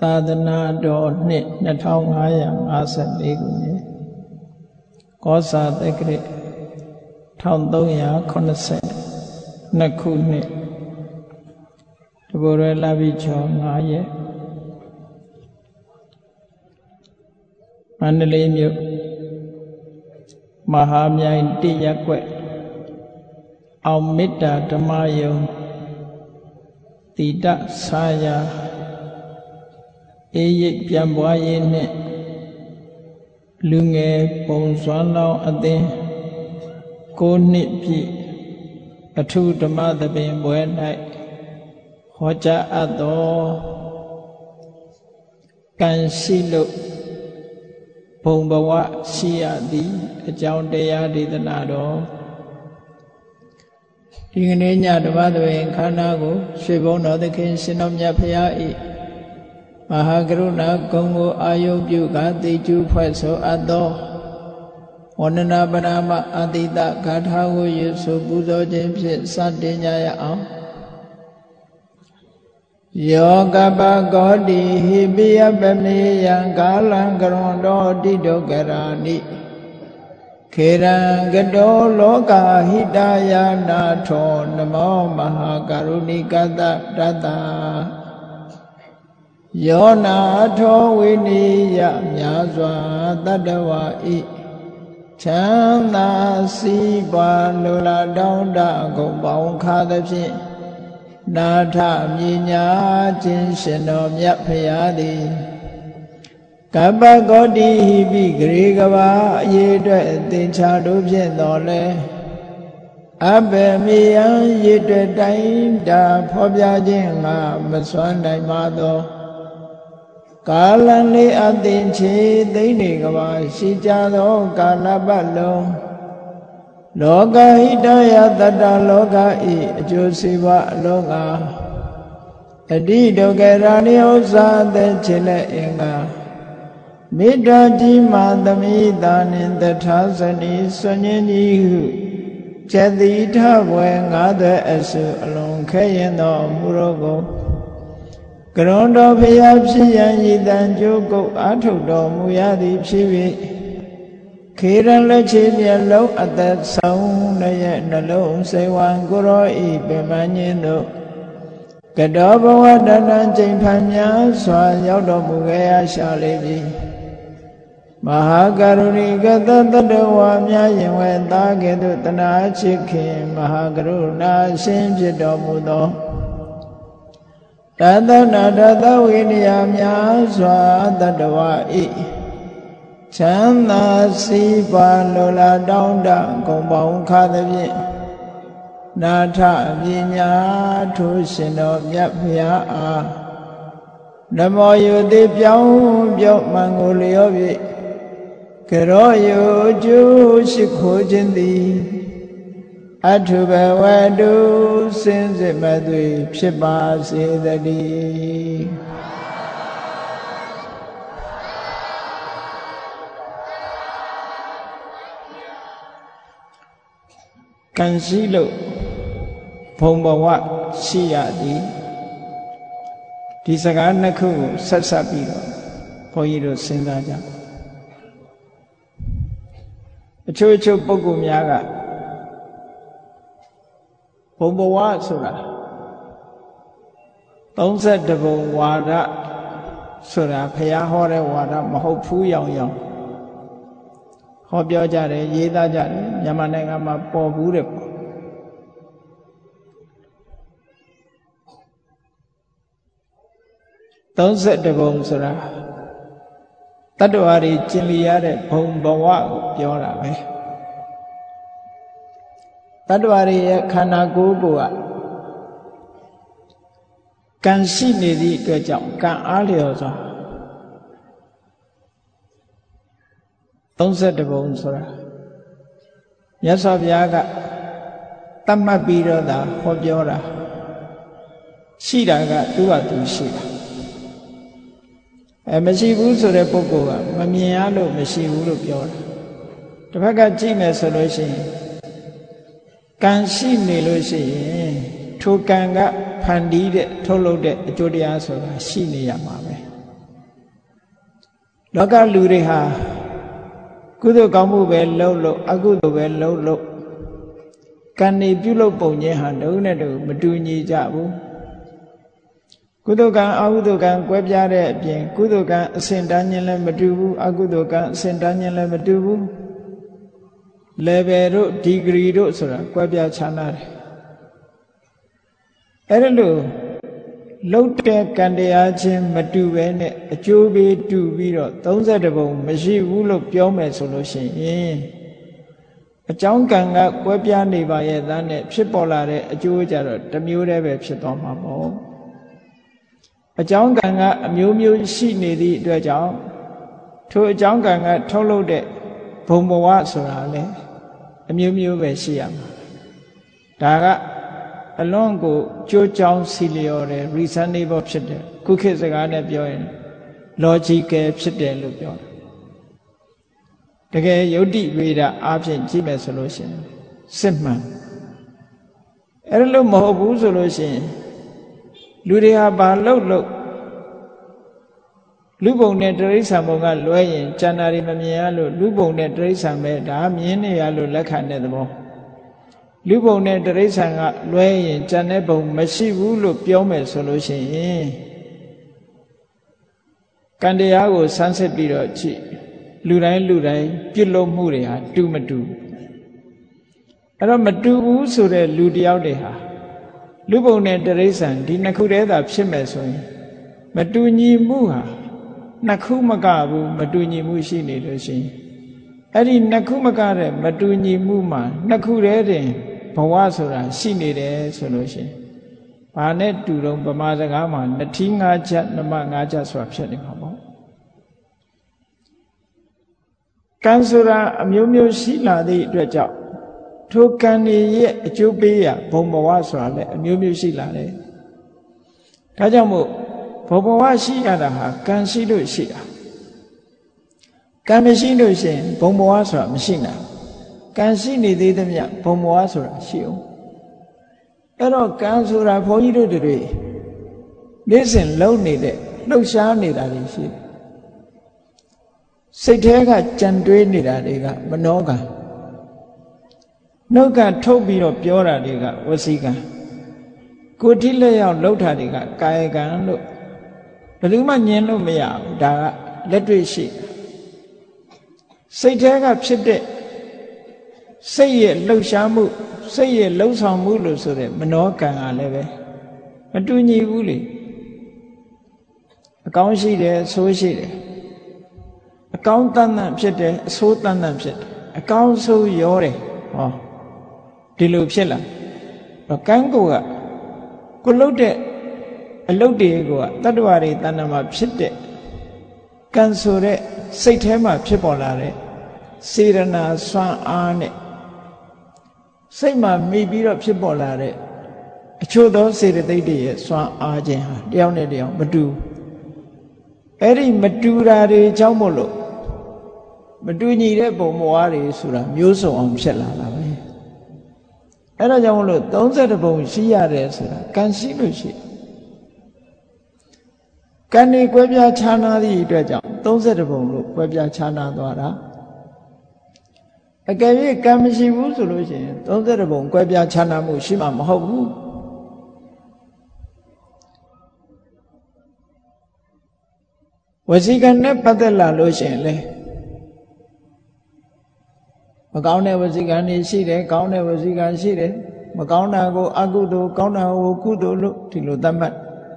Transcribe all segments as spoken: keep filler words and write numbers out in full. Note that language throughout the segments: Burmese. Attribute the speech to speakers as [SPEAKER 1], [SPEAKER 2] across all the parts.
[SPEAKER 1] သာသနာတော်နှစ်နှစ်ထောင်ငါးရာငါးဆယ်လေးခုနှစ်ကောဇာတက္ကရာတစ်ထောင်သုံးရာခုနှစ်ဆယ်နှစ်ခုနှစ်တဘောရလပိချောငါးရက်မန္တလေးမြို့မဟာမြိုင်တိရက်ကွက်အောင်မေတ္တာဓမ္မယုံတိတဆာယာအေးရိပ်ပြန်ပွားရေးနှင့်လူငယ်ပုံစွမ်းလောင်းအသင်းကိုနှစ်ပြည့်အထုဓမ္မသဘင်ပွဲ၌ဟောကြားအပ်သောကံရှိလို့ဘုံဘဝရှိရသည်အကြောင်းတရားဒေသနာတော်ဒီကနေ့ညဓမ္မသဘင်ခန္ဓာကိုရွှေဘုံတော်သခင်ရှင်တော်မြတ်ဖရာ၏မဟာကရုဏာဂုဏ်ကိုအာယုပြုကာသိကျူးဖွဲ့ဆိုအပ်သောဝန္ဒနာပရမအတိတဂါထာကိုရွတ်ဆိုပူဇော်ခြင်းဖြင့်စတင်ကြရအောင်ယောကပကောတိဟိပိယပမေယံကာလံကရွန်တော်တိဒုက္ခရာနိခေရံကတောလောကဟိတယာနာထောနမောမဟာကရုဏိကတတတယောနာထောဝိနိယမြာစွာတတ္တဝါဤချမ်းသာစီးပွားလိုလားတောင်းတကုန်ပေါင်းခါသဖြင့်နာထမြညာခြင်းရှင်တော်မြတ်ဖရာသည်ကပ္ပကောတိဟိပိဂရေကဘာအရေးအတွက်သင်္ချာတို့ဖြင့်တော်လဲအဘယ်မေယံရေတွေ့တိုင်းတာဖော်ပြခြင်းငါမစွမ်းနိုင်ပါသောကာလလေးအသင်ချေသိမ့်နေကဘာရှိကြသောကာလပတ်လုံးလောကဟိတယတတ္တလောကဤအကျိုးစီးပွားအလုံးငါအတိဒုက္ခရာနိဥ္စာသက်ချေလက်အင်္ဂါမေတ္တာကြီးမာသမိတာနှင့်တထာဇနီဆွညင်းကြီးဟုကျက်တိထဘွယ်ငါးသွဲအစုအလုံးခဲရင်သောမူရောကိုကရွန်တော်ဖျားဖြစ်ရန်ရည်တန်ကြိုးကုပ်အားထုတ်တော်မူရသည်ဖြစ်၍ခေရန်လက်ချေမျက်လုံးအသက်ဆုံးရဲ့နှလုံးစိတ်ဝံကိုရောဤပင်မညင်းတို့ကတောဘဝတဏ္ဍချိန်ဖန်များစွာရောက်တော်မူခဲ့ရရှာလေပြီမဟာကရုဏိကတတတဝါများရင်ဝဲသားကဲ့သို့တနာချစ်ခင်မဟာကရုဏာရှင်ဖြစ်တော်မူသောတသနာတသဝိနည်းများစွာတတဝါဤချမ်းသာစီးပွားလိုလားတောင်းတကုန်ပေါင်းခါသဖြင့်နာထပညာထိုးရှင်တော်မြတ်ဖရာအားနမောယုတိပြောင်းပြော့မှန်ကိုလျော့၍ကရောယုကျိုးရှိခိုးခြင်းသည်အထုဘဝတုစင်စစ်မသွေဖြစ်ပါစေတည်းကံရှိလို့ဘုံဘဝရှိရသည်ဒီစကားနှစ်ခုကိုဆက်ဆက်ပြီးတော့ဘုန်းကြီးတို့စဉ်းစားကြအချို့အချို့ပုဂ္ဂိုလ်များကဘုံဘဝဆိုတာသုံးဆယ်တဘုံဝါဒဆိုတာဘုရားဟောတဲ့ဝါဒမဟုတ်ဘူးရောင်ရောင်ဟောပြောကြတယ်ရေးသားကြတယ်မြန်မာနိုင်ငံမှာပေါ်ဘူးတဲ့ပေါ့သုံးဆယ်တဘုံဆိုတာတတ္တဝါတွေကျင်လျရတဲ့ဘုံဘဝကိုပြောတာပဲတတ္တဝါတွေရဲ့ခန္ဓာကိုယ်ကိုကံရှိနေသည့်အတွက်ကြောင့်ကံအားလျော်စွာသုံးဆယ်တဘုံဆိုတာမြတ်စွာဘုရားကတတ်မှတ်ပြီးတော့သာဟောပြောတာရှိတာကသူ့ဟာသူရှိတာအဲမရှိဘူးဆိုတဲ့ပုဂ္ဂိုလ်ကမမြင်ရလို့မရှိဘူးလို့ပြောတာတစ်ဖက်ကကြည့်မယ်ဆိုလို့ရှိရင်ကံရှိနေလို့ရှိရင်ထိုကံကဖန်တီးတဲ့ထုတ်လုပ်တဲ့အကျိုးတရားဆိုတာရှိနေရမှာပဲလောကလူတွေဟာကုသိုလ်ကောင်းမှုပဲလုပ်လို့အကုသိုလ်ပဲလုပ်လို့ကံနေပြုလုပ်ပုံချင်းဟာတဦးနဲ့တဦးမတူညီကြဘူးကုသိုလ်ကံအကုသိုလ်ကံကွဲပြားတဲ့အပြင်ကုသိုလ်ကံအစဉ်တန်းချင်းလည်းမတူဘူးအကုသိုလ်ကံအစဉ်တန်းချင်းလည်းမတူဘူး level တို့ degree တို့ဆိုတာကွဲပြားခြားနားတယ်အဲ့ဒါလို့လှုပ်တဲ့ကံတရားချင်းမတူပဲနဲ့အကျိုးပေးတူပြီးတော့သုံးဆယ့်တစ်ပုံမရှိဘူးလို့ပြောမယ်ဆိုလို့ရှိရင်အကြောင်းကံကကွဲပြားနေပါရဲ့သားနဲ့ဖြစ်ပေါ်လာတဲ့အကျိုးကြတော့တစ်မျိုးတည်းပဲဖြစ်သွားမှာပေါ့အကြောင်းကံကအမျိုးမျိုးရှိနေသည့်အတွက်ကြောင့်ထိုအကြောင်းကံကထုတ်လုပ်တဲ့ဘုံဘဝဆိုတာလေအမျိုးမျိုးပဲရှိရမှာဒါကအလွန်ကိုကြိုးကြောင်းစီလျော်တယ် reasonable ဖြစ်တယ်ခုခေတ်စကားနဲ့ပြောရင် logical ဖြစ်တယ်လို့ပြောတယ်တကယ်ယုတ်တိဝေဒအားဖြင့်ကြည့်မယ်ဆိုလို့ရှိရင်စစ်မှန်အဲ့ဒါလို့မဟုတ်ဘူးဆိုလို့ရှိရင်လူတွေဟာဘာလို့လို့လူပုံနဲ့တိရစ္ဆာန်ပုံကလွဲရင်ကျန်တာတွေမမြင်ရလို့လူပုံနဲ့တိရစ္ဆာန်ပဲဒါမြင်နေရလို့လက်ခံတဲ့သဘောလူပုံနဲ့တိရစ္ဆာန်ကလွဲရင်ကျန်တဲ့ပုံမရှိဘူးလို့ပြောမယ်ဆိုလို့ရှိရင်ကံတရားကိုစမ်းစစ်ပြီးတော့ကြည့်လူတိုင်းလူတိုင်းပြုလုပ်မှုတွေဟာတူမတူအဲ့တော့မတူဘူးဆိုတဲ့လူတယောက်တွေဟာလူပုံနဲ့တိရစ္ဆာန်ဒီနှစ်ခုတည်းသာဖြစ်မယ်ဆိုရင်မတူညီမှုဟာနှစ်ခုမကဘူးမတူညီမှုရှိနေလို့ရှိရင်အဲ့ဒီနှစ်ခုမကတဲ့မတူညီမှုမှာနှစ်ခုတည်းတင်ဘဝဆိုတာရှိနေတယ်ဆိုလို့ရှိရင်ဘာနဲ့တူတော့ဗမာစကားမှာနှစ်ထီးငါးချက်နှမငါးချက်ဆိုတာဖြစ်နေမှာပေါ့ကံဆိုတာအမျိုးမျိုးရှိလာသည့်အတွက်ကြောင့်ထိုကံရဲ့အကျိုးပေးရဘုံဘဝဆိုတာလည်းအမျိုးမျိုးရှိလာတယ်ဒါကြောင့်မို့ဘုံဘဝရှိရတာဟာကံရှိလို့ရှိတာကံမရှိလို့ရှိရင်ဘုံဘဝဆိုတာမရှိနိုင်ကံရှိနေသေးသမျှဘုံဘဝဆိုတာရှိအောင်အဲ့တော့ကံဆိုတာဘုန်းကြီးတို့တွေနေ့စဉ်လုံနေတဲ့လှုပ်ရှားနေတာတွေရှိတယ်စိတ်ထဲကကြံတွေးနေတာတွေကမနောကံနှုတ်ကထုတ်ပြီးတော့ပြောတာတွေကဝစီကံကိုယ်ထိလက်ရောက်လှုပ်တာတွေကကာယကံလို့ဘယ်သူမှညင်လို့မရဘူးဒါကလက်တွေ့ရှိစိတ်ထဲကဖြစ်တဲ့စိတ်ရဲ့လှုပ်ရှားမှုစိတ်ရဲ့လှုပ်ဆောင်မှုလို့ဆိုတဲ့မနောကံကလည်းပဲမတူညီဘူးလေအကောင်းရှိတယ်အဆိုးရှိတယ်အကောင်းတန်တန်ဖြစ်တယ်အဆိုးတန်တန်ဖြစ်တယ်အကောင်းဆိုးရောတယ်ဟောဒီလိုဖြစ်လာတော့ကံကိုကကိုလှုပ်တဲ့အလုပ်တွေကိုကတတ္တဝါတွေတဏ္ဍာမှာဖြစ်တဲ့ကံဆိုတဲ့စိတ်ထဲမှာဖြစ်ပေါ်လာတဲ့စေရနာစွမ်းအားနဲ့စိတ်မှာမိပြီးတော့ဖြစ်ပေါ်လာတဲ့အချို့သောစေတသိက်တွေရဲ့စွမ်းအားခြင်းဟာတယောက်နဲ့တယောက်မတူအဲ့ဒီမတူတာတွေကြောင့်မို့လို့မတူညီတဲ့ပုံမွားတွေဆိုတာမျိုးစုံအောင်ဖြစ်လာတာပဲအဲ့ဒါကြောင့်မို့လို့သုံးဆယ့်တစ်ပုံရှိရတယ်ဆိုတာကံရှိလို့ရှိကံတွေကွဲပြားခြားနားသည့်အတွက်ကြောင့်သုံးဆယ့်တစ်ပုံလို့ကွဲပြားခြားနားသွားတာအကယ်၍ကံမရှိဘူးဆိုလို့ရှိရင်သုံးဆယ့်တစ်ပုံကွဲပြားခြားနားမှုရှိမှာမဟုတ်ဘူးဝစီကံနဲ့ပတ်သက်လာလို့ရှိရင်လေမကောင်းတဲ့ဝစီကံတွေရှိတယ်ကောင်းတဲ့ဝစီကံရှိတယ်မကောင်းတာကိုအကုသိုလ်ကောင်းတာကိုကုသိုလ်လို့ဒီလိုသတ်မှတ်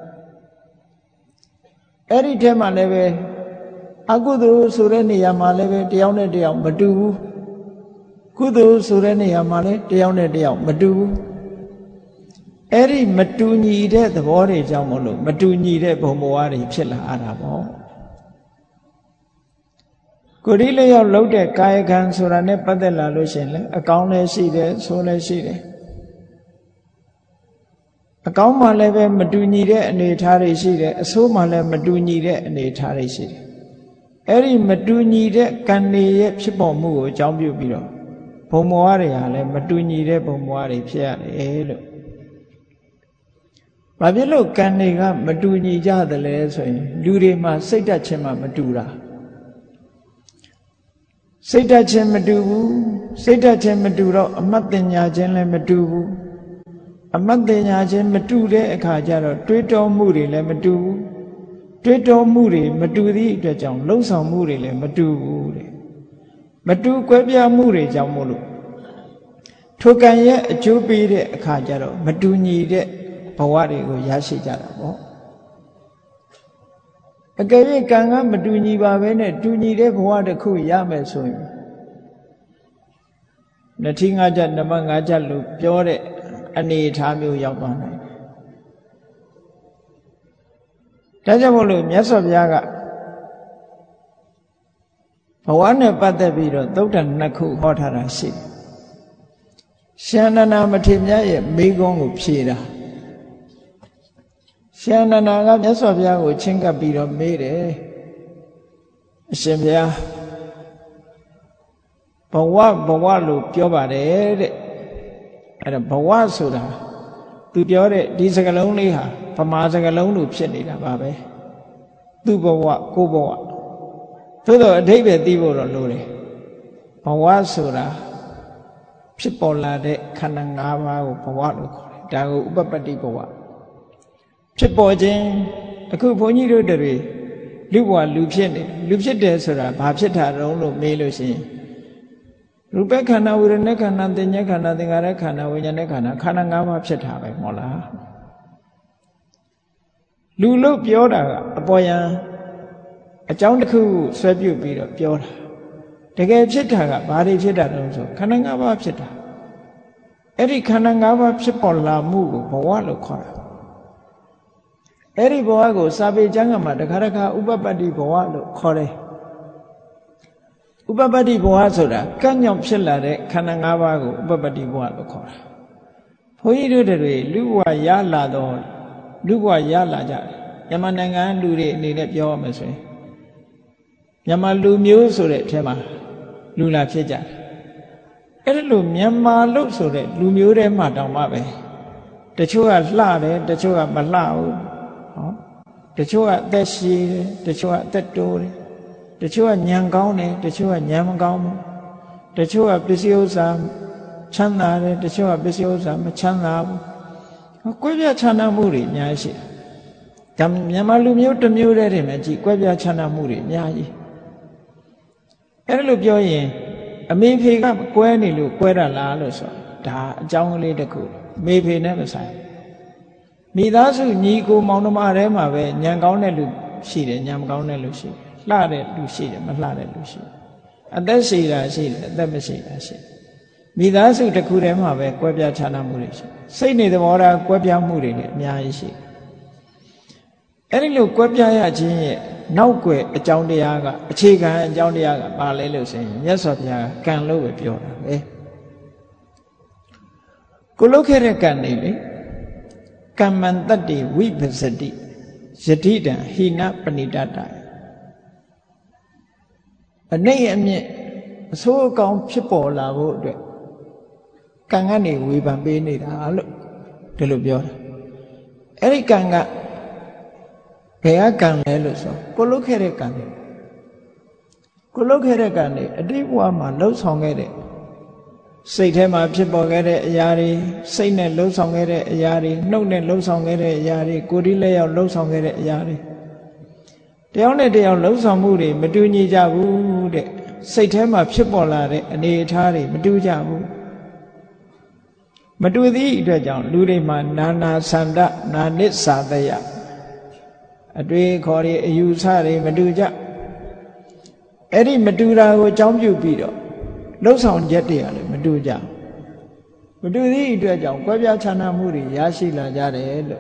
[SPEAKER 1] အဲ့ဒီထဲမှာလည်းပဲအကုသိုလ်ဆိုတဲ့နေရာမှာလည်းပဲတယောက်နဲ့တယောက်မတူဘူးကုသိုလ်ဆိုတဲ့နေရာမှာလည်းတယောက်နဲ့တယောက်မတူဘူးအဲ့ဒီမတူညီတဲ့သဘောတွေကြောင့်မလို့မတူညီတဲ့ဘုံဘဝတွေဖြစ်လာတာပေါ့ကိုယ်ဒီလျောက်လှုပ်တဲ့ကာယကံဆိုတာနဲ့ပတ်သက်လာလို့ရှိရင်လည်းအကောင်းလည်းရှိတယ်ဆိုးလည်းရှိတယ်အကောင်းမှလည်းပဲမတူညီတဲ့အနေအထားတွေရှိတယ်အဆိုးမှလည်းမတူညီတဲ့အနေအထားတွေရှိတယ်အဲ့ဒီမတူညီတဲ့ကံတွေရဲ့ဖြစ်ပေါ်မှုကိုအကြောင်းပြုပြီးတော့ဘုံဘဝတွေဟာလည်းမတူညီတဲ့ဘုံဘဝတွေဖြစ်ရတယ်လို့ဘာဖြစ်လို့ကံတွေကမတူညီကြသလဲဆိုရင်လူတွေမှာစိတ်ဓာတ်ချင်းမှမတူတာစိတ်ဓာတ်ချင်းမတူဘူးစိတ်ဓာတ်ချင်းမတူတော့အမှတ်တင်ညာချင်းလည်းမတူဘူးအမှတ်တင်ညာချင်းမတူတဲ့အခါကျတော့တွေးတောမှုတွေလည်းမတူဘူးတွေးတောမှုတွေမတူသည့်အတွက်ကြောင့်လှုပ်ဆောင်မှုတွေလည်းမတူဘူးတဲ့မတူကွဲပြားမှုတွေကြောင့်မို့လို့ထိုကံရဲ့အကျိုးပေးတဲ့အခါကျတော့မတူညီတဲ့ဘဝတွေကိုရရှိကြတာပေါ့အကယ်၍ကံကမတူညီပါပဲနဲ့တူညီတဲ့ဘဝတစ်ခုရမယ်ဆိုရင်နတိငါးချက်နမငါးချက်လို့ပြောတဲ့အနေအထားမျိုးရောက်သွားနိုင်တယ်ဒါကြောင့်မို့လို့မြတ်စွာဘုရားကဘဝနဲ့ပတ်သက်ပြီးတော့သုတ္တန်နှစ်ခုဟောထားတာရှိတယ်ရှန္ဒနာမထေရမြတ်ရဲ့မိဂုံးကိုဖြေတာရှန္ဒနာကမြတ်စွာဘုရားကိုချင်းကပ်ပြီးတော့မေးတယ်အရှင်ဘုရားဘဝဘဝလို့ပြောပါတယ်တဲ့အဲ့ဒါဘဝဆိုတာသူပြောတဲ့ဒီစကားလုံးလေးဟာဗမာစကားလုံးလို့ဖြစ်နေတာပါပဲသူ့ဘဝကိုယ်ဘဝသို့တော့အဓိပ္ပာယ်သိဖို့တော့လိုတယ်ဘဝဆိုတာဖြစ်ပေါ်လာတဲ့ခန္ဓာ၅ပါးကိုဘဝလို့ခေါ်တယ်ဒါကိုဥပပတ္တိဘဝဖြစ်ပေါ်ခြင်းအခုဘုန်းကြီးတို့တွေလူဘဝလူဖြစ်နေလူဖြစ်တယ်ဆိုတာဘာဖြစ်တာတုံးလို့မေးလို့ရှိရင်ရူပခန္ဓာဝေဒနာခန္ဓာသင်္ညခန္ဓာသင်္ခါရခန္ဓာဝိညာဉ်ခန္ဓာခန္ဓာ၅ပါးဖြစ်တာပဲမဟုတ်လားလူလို့ပြောတာကအပေါ်ယံအကြောင်းတစ်ခုဆွဲပြုတ်ပြီးတော့ပြောတာတကယ်ဖြစ်တာကဘာတွေဖြစ်တာတုံးဆိုခန္ဓာ၅ပါးဖြစ်တာအဲ့ဒီခန္ဓာ၅ပါးဖြစ်ပေါ်လာမှုကိုဘဝလို့ခေါ်တာအဲ့ဒီဘဝကိုစာပေကျမ်းကမှာတခါတခါဥပပတ္တိဘဝလို့ခေါ်တယ်ဥပပတ္တိဘဝဆိုတာကံ့ကြောင့်ဖြစ်လာတဲ့ခန္ဓာ၅ပါးကိုဥပပတ္တိဘဝလို့ခေါ်တာဘုန်းကြီးတို့တွေလူဘဝရလာတော့လူဘဝရလာကြတယ်မြန်မာနိုင်ငံလူတွေအနေနဲ့ပြောရမယ်ဆိုရင်မြန်မာလူမျိုးဆိုတဲ့အထက်မှာလူလာဖြစ်ကြတယ်အဲ့ဒါလို့မြန်မာလို့ဆိုတဲ့လူမျိုးတွေမှတောင်မှပဲတချို့ကလှတယ်တချို့ကမလှဘူးဟောတချို့ကအသက်ရှည်တယ်တချို့ကအသက်တိုးတယ်တချို့ကညံကောင်းတယ်တချို့ကညံမကောင်းဘူးတချို့ကပစ္စည်းဥစ္စာချမ်းသာတယ်တချို့ကပစ္စည်းဥစ္စာမချမ်းသာဘူးကွဲပြားခြားနားမှုတွေအများကြီးရှိတယ်ဒါမြန်မာလူမျိုးတစ်မျိုးတည်းတည်းမှာကြည်ကွဲပြားခြားနားမှုတွေအများကြီးအဲ့လိုပြောရင်အမေဖေကကွဲနေလို့ကွဲတာလားလို့ဆိုဒါအကြောင်းကလေးတစ်ခုမေဖေနဲ့မဆိုင်မိသားစုညီကိုမောင်နှမထဲမှာပဲညံကောင်းတဲ့လူရှိတယ်ညံမကောင်းတဲ့လူရှိတယ်လှတဲ့လူရှိတယ်မလှတဲ့လူရှိတယ်အသက်ရှိတာရှိတယ်အသက်မရှိတာရှိတယ်မိသားစုတစ်ခုထဲမှာပဲကွဲပြားခြားနားမှုတွေရှိစိတ်နေသဘောထားကွဲပြားမှုတွေလည်းအများကြီးရှိအဲ့ဒီလိုကွဲပြားရခြင်းရဲ့နောက်ွယ်အကြောင်းတရားကအခြေခံအကြောင်းတရားကဘာလဲလို့ဆိုရင်မြတ်စွာဘုရားကံလို့ပဲပြောတာပဲကိုလုတ်ခဲ့တဲ့ကံတွေလေကမ္မန္တတ္တိဝိပစ္စတိယတိတံဟိနပဏိတတအ내အမြင့်အဆိုးအကောင်းဖြစ်ပေါ်လာဖို့အတွက်ကံကနေဝေဖန်ပေးနေတာလို့ဒီလိုပြောတာအဲ့ဒီကံကဘယ်ကကံလဲလို့ဆိုကိုလုတ်ခဲ့တဲ့ကံတွေကိုလုတ်ခဲ့တဲ့ကံတွေအတိတ်ဘဝမှာလှုပ်ဆောင်ခဲ့တဲ့စိတ်ထဲမှာဖြစ်ပေါ်ခဲ့တဲ့အရာတွေစိတ်နဲ့လှုပ်ဆောင်ခဲ့တဲ့အရာတွေနှုတ်နဲ့လှုပ်ဆောင်ခဲ့တဲ့အရာတွေကိုယ်ဒီလက်ရောက်လှုပ်ဆောင်ခဲ့တဲ့အရာတွေတယောက်နဲ့တယောက်လှုပ်ဆောင်မှုတွေမတူညီကြဘူးတဲ့စိတ်ထဲမှာဖြစ်ပေါ်လာတဲ့အနေအထားတွေမတူကြဘူးမတူသည့်အတွက်ကြောင့်လူတွေမှာနာနာဆန္ဒနာနစ်သာတယအတွေ့ခေါ်တွေအယူဆတွေမတူကြအဲ့ဒီမတူတာကိုအကြောင်းပြုပြီးတော့လှုပ်ဆောင်ချက်တွေကလည်းမတူကြမတူသည့်အတွက်ကြောင့်ကွဲပြားခြားနားမှုတွေရရှိလာကြတယ်လို့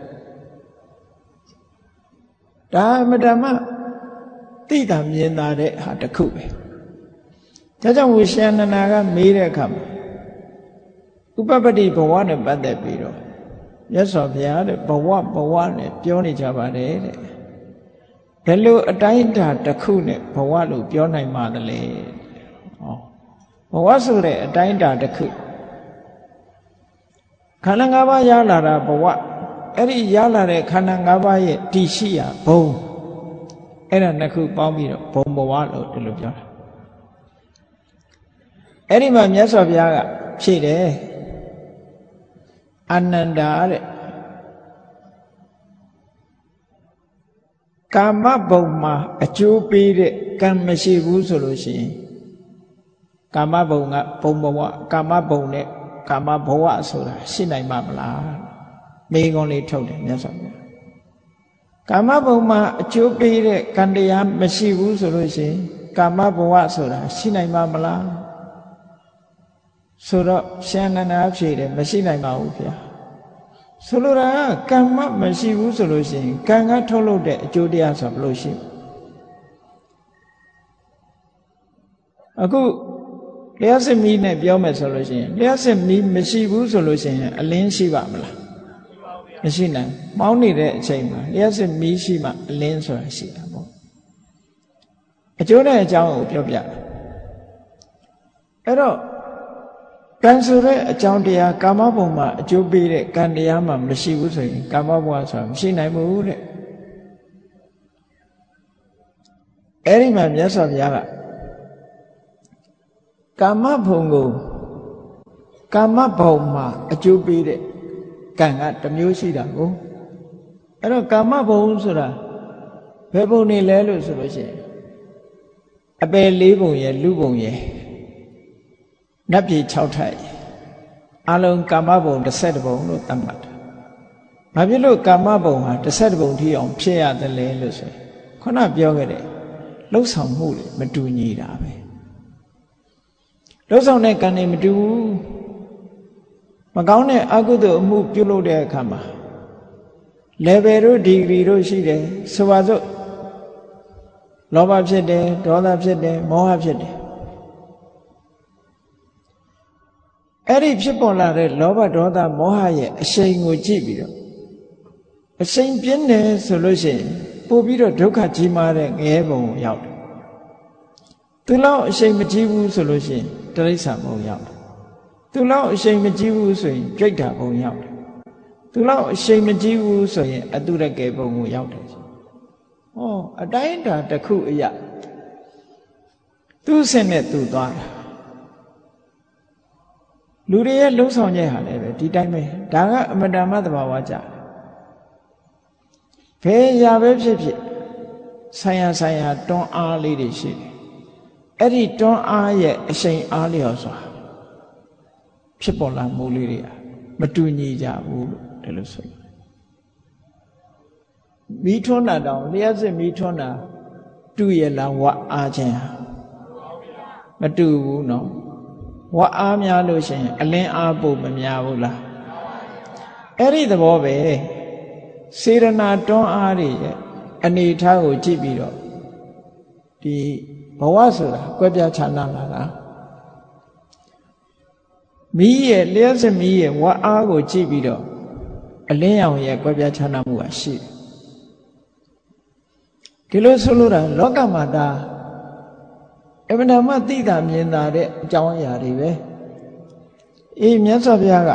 [SPEAKER 1] ဒါအမတမသိတာမြင်တာတဲ့ဟာတစ်ခုပဲဒါကြောင့်ဝိရှန္ဒနာကမေးတဲ့အခါမှာဥပပတ္တိဘဝနဲ့ပတ်သက်ပြီးတော့မြတ်စွာဘုရားတဲ့ဘဝဘဝနဲ့ပြောနေကြပါတယ်တဲ့ဘယ်လိုအတိုင်းအတာတစ်ခုနဲ့ဘဝလို့ပြောနိုင်ပါသလဲဩဘဝဆိုတဲ့အတိုင်းအတာတစ်ခုခန္ဓာ၅ပါးရလာတာဘဝအဲ့ဒီရလာတဲ့ခန္ဓာ၅ပါးရဲ့တည်ရှိရာဘုံအဲ့ဒါနှစ်ခုပေါင်းပြီးတော့ဘုံဘဝလို့ဒီလိုပြောတာအဲ့ဒီမှာမြတ်စွာဘုရားကဖြေတယ်အာနန္ဒာတဲ့ကာမဘုံမှာအကျိုးပေးတဲ့ကံမရှိဘူးဆိုလို့ရှိရင်ကာမဘုံကဘုံဘဝကာမဘုံနဲ့ကာမဘဝဆိုတာရှိနိုင်မှာမလားမေးခွန်းလေးထုတ်တယ်မြတ်စွာဘုရားကာမဘုံမှာအကျိုးပေးတဲ့ကံတရားမရှိဘူးဆိုလို့ရှိရင်ကာမဘဝဆိုတာရှိနိုင်မှာမလားဆိုတော့ရှင်နန္ဒာဖြေတယ်မရှိနိုင်ပါဘူးဗျာဆိုလိုတာကကံမမရှိဘူးဆိုလို့ရှိရင်ကံကထုတ်လုပ်တဲ့အကျိုးတရားဆိုဘယ်လိုရှိအခုလျှက်စစ်မီးနဲ့ပြောမယ်ဆိုလို့ရှိရင်လျှက်စစ်မီးမရှိဘူးဆိုလို့ရှိရင်အလင်းရှိပါမလားမရှိနိုင်မောင်းနေတဲ့အချိန်မှာလျှက်စစ်မီးရှိမှအလင်းဆိုတာရှိတာပေါ့အကျိုးနဲ့အကြောင်းကိုပြောပြတယ်အဲ့တော့ကံဆိုတဲ့အကြောင်းတရားကာမဘုံမှာအကျိုးပေးတဲ့ကံတရားမှမရှိဘူးဆိုရင်ကာမဘဝဆိုတာမရှိနိုင်ဘူးတဲ့အဲ့ဒီမှာမြတ်စွာဘုရားကကာမဘုံကိုကာမဘုံမှာအကျိုးပေးတဲ့ကံကတစ်မျိုးရှိတာကိုအဲ့တော့ကာမဘုံဆိုတာဘယ်ဘုံနေလဲလို့ဆိုလို့ရှိရင်အပယ်လေးဘုံရဲ့လူဘုံရဲ့နတ်ပြည်၆ထပ်အလုံးကာမဘုံ၁၁ဘုံလို့သတ်မှတ်တာ။ဘာဖြစ်လို့ကာမဘုံဟာ၁၁ဘုံထိအောင်ဖြစ်ရတယ်လဲလို့ဆိုရင်ခုနပြောခဲ့တဲ့လှုပ်ဆောင်မှုတွေမတူညီတာပဲ။လှုပ်ဆောင်တဲ့ကံတွေမတူဘူး။မကောင်းတဲ့အကုသိုလ်အမှုပြုလုပ်တဲ့အခါမှာ level တို့ degree တို့ရှိတယ်ဆိုပါစို့လောဘဖြစ်တယ်ဒေါသဖြစ်တယ်မောဟဖြစ်တယ်အဲ့ဒီဖြစ်ပေါ်လာတဲ့လောဘဒေါသမောဟရဲ့အရှိန်ကိုကြည့်ပြီးတော့အရှိန်ပြင်းတယ်ဆိုလို့ရှိရင်ပို့ပြီးတော့ဒုက္ခကြီးမားတဲ့ငရဲဘုံကိုရောက်တယ်သူလောက်အရှိန်မကြီးဘူးဆိုလို့ရှိရင်တိရစ္ဆာန်ဘုံရောက်တယ်သူလောက်အရှိန်မကြီးဘူးဆိုရင်ကြိတ်တာဘုံရောက်တယ်သူလောက်အရှိန်မကြီးဘူးဆိုရင်အတုရကေဘုံကိုရောက်တယ်ဟောအတိုင်းတာတစ်ခုအရာသူ့ဆင့်နဲ့သူသွားတာလူတွေရဲ့လှုပ်ဆောင်ချက်ဟာလည်းပဲဒီတိုင်းပဲဒါကအမတန်မှသဘာဝကြဘယ်ရာပဲဖြစ်ဖြစ်ဆိုင်ရာဆိုင်ရာတွန်းအားလေးတွေရှိတယ်အဲ့ဒီတွန်းအားရဲ့အရှိန်အားလျော်စွာဖြစ်ပေါ်လာမှုလေးတွေမတူညီကြဘူးလို့ဒီလိုဆိုမီးထွန်းတာတောင်လျှက်စစ်မီးထွန်းတာတူရလားဝတ်အားခြင်းမတူဘူးနော်ဝတ်အားများလို့ရှိရင်အလင်းအားပို့မများဘူးလားအဲ့ဒီသဘောပဲစေရနာတွန်းအားတွေရဲ့အနေထားကိုကြည့်ပြီးတော့ဒီဘဝဆိုတာကွဲပြားခြားနားလာတာမီးရဲ့လျှက်စစ်မီးရဲ့ဝတ်အားကိုကြည့်ပြီးတော့အလင်းရောင်ရဲ့ကွဲပြားခြားနားမှုကရှိတယ်ဒီလိုဆိုလို့တာလောကမှာဒါအမှန်တမ်းသိတာမြင်တာတဲ့အကြောင်းအရာတွေပဲအေးမြတ်စွာဘုရားက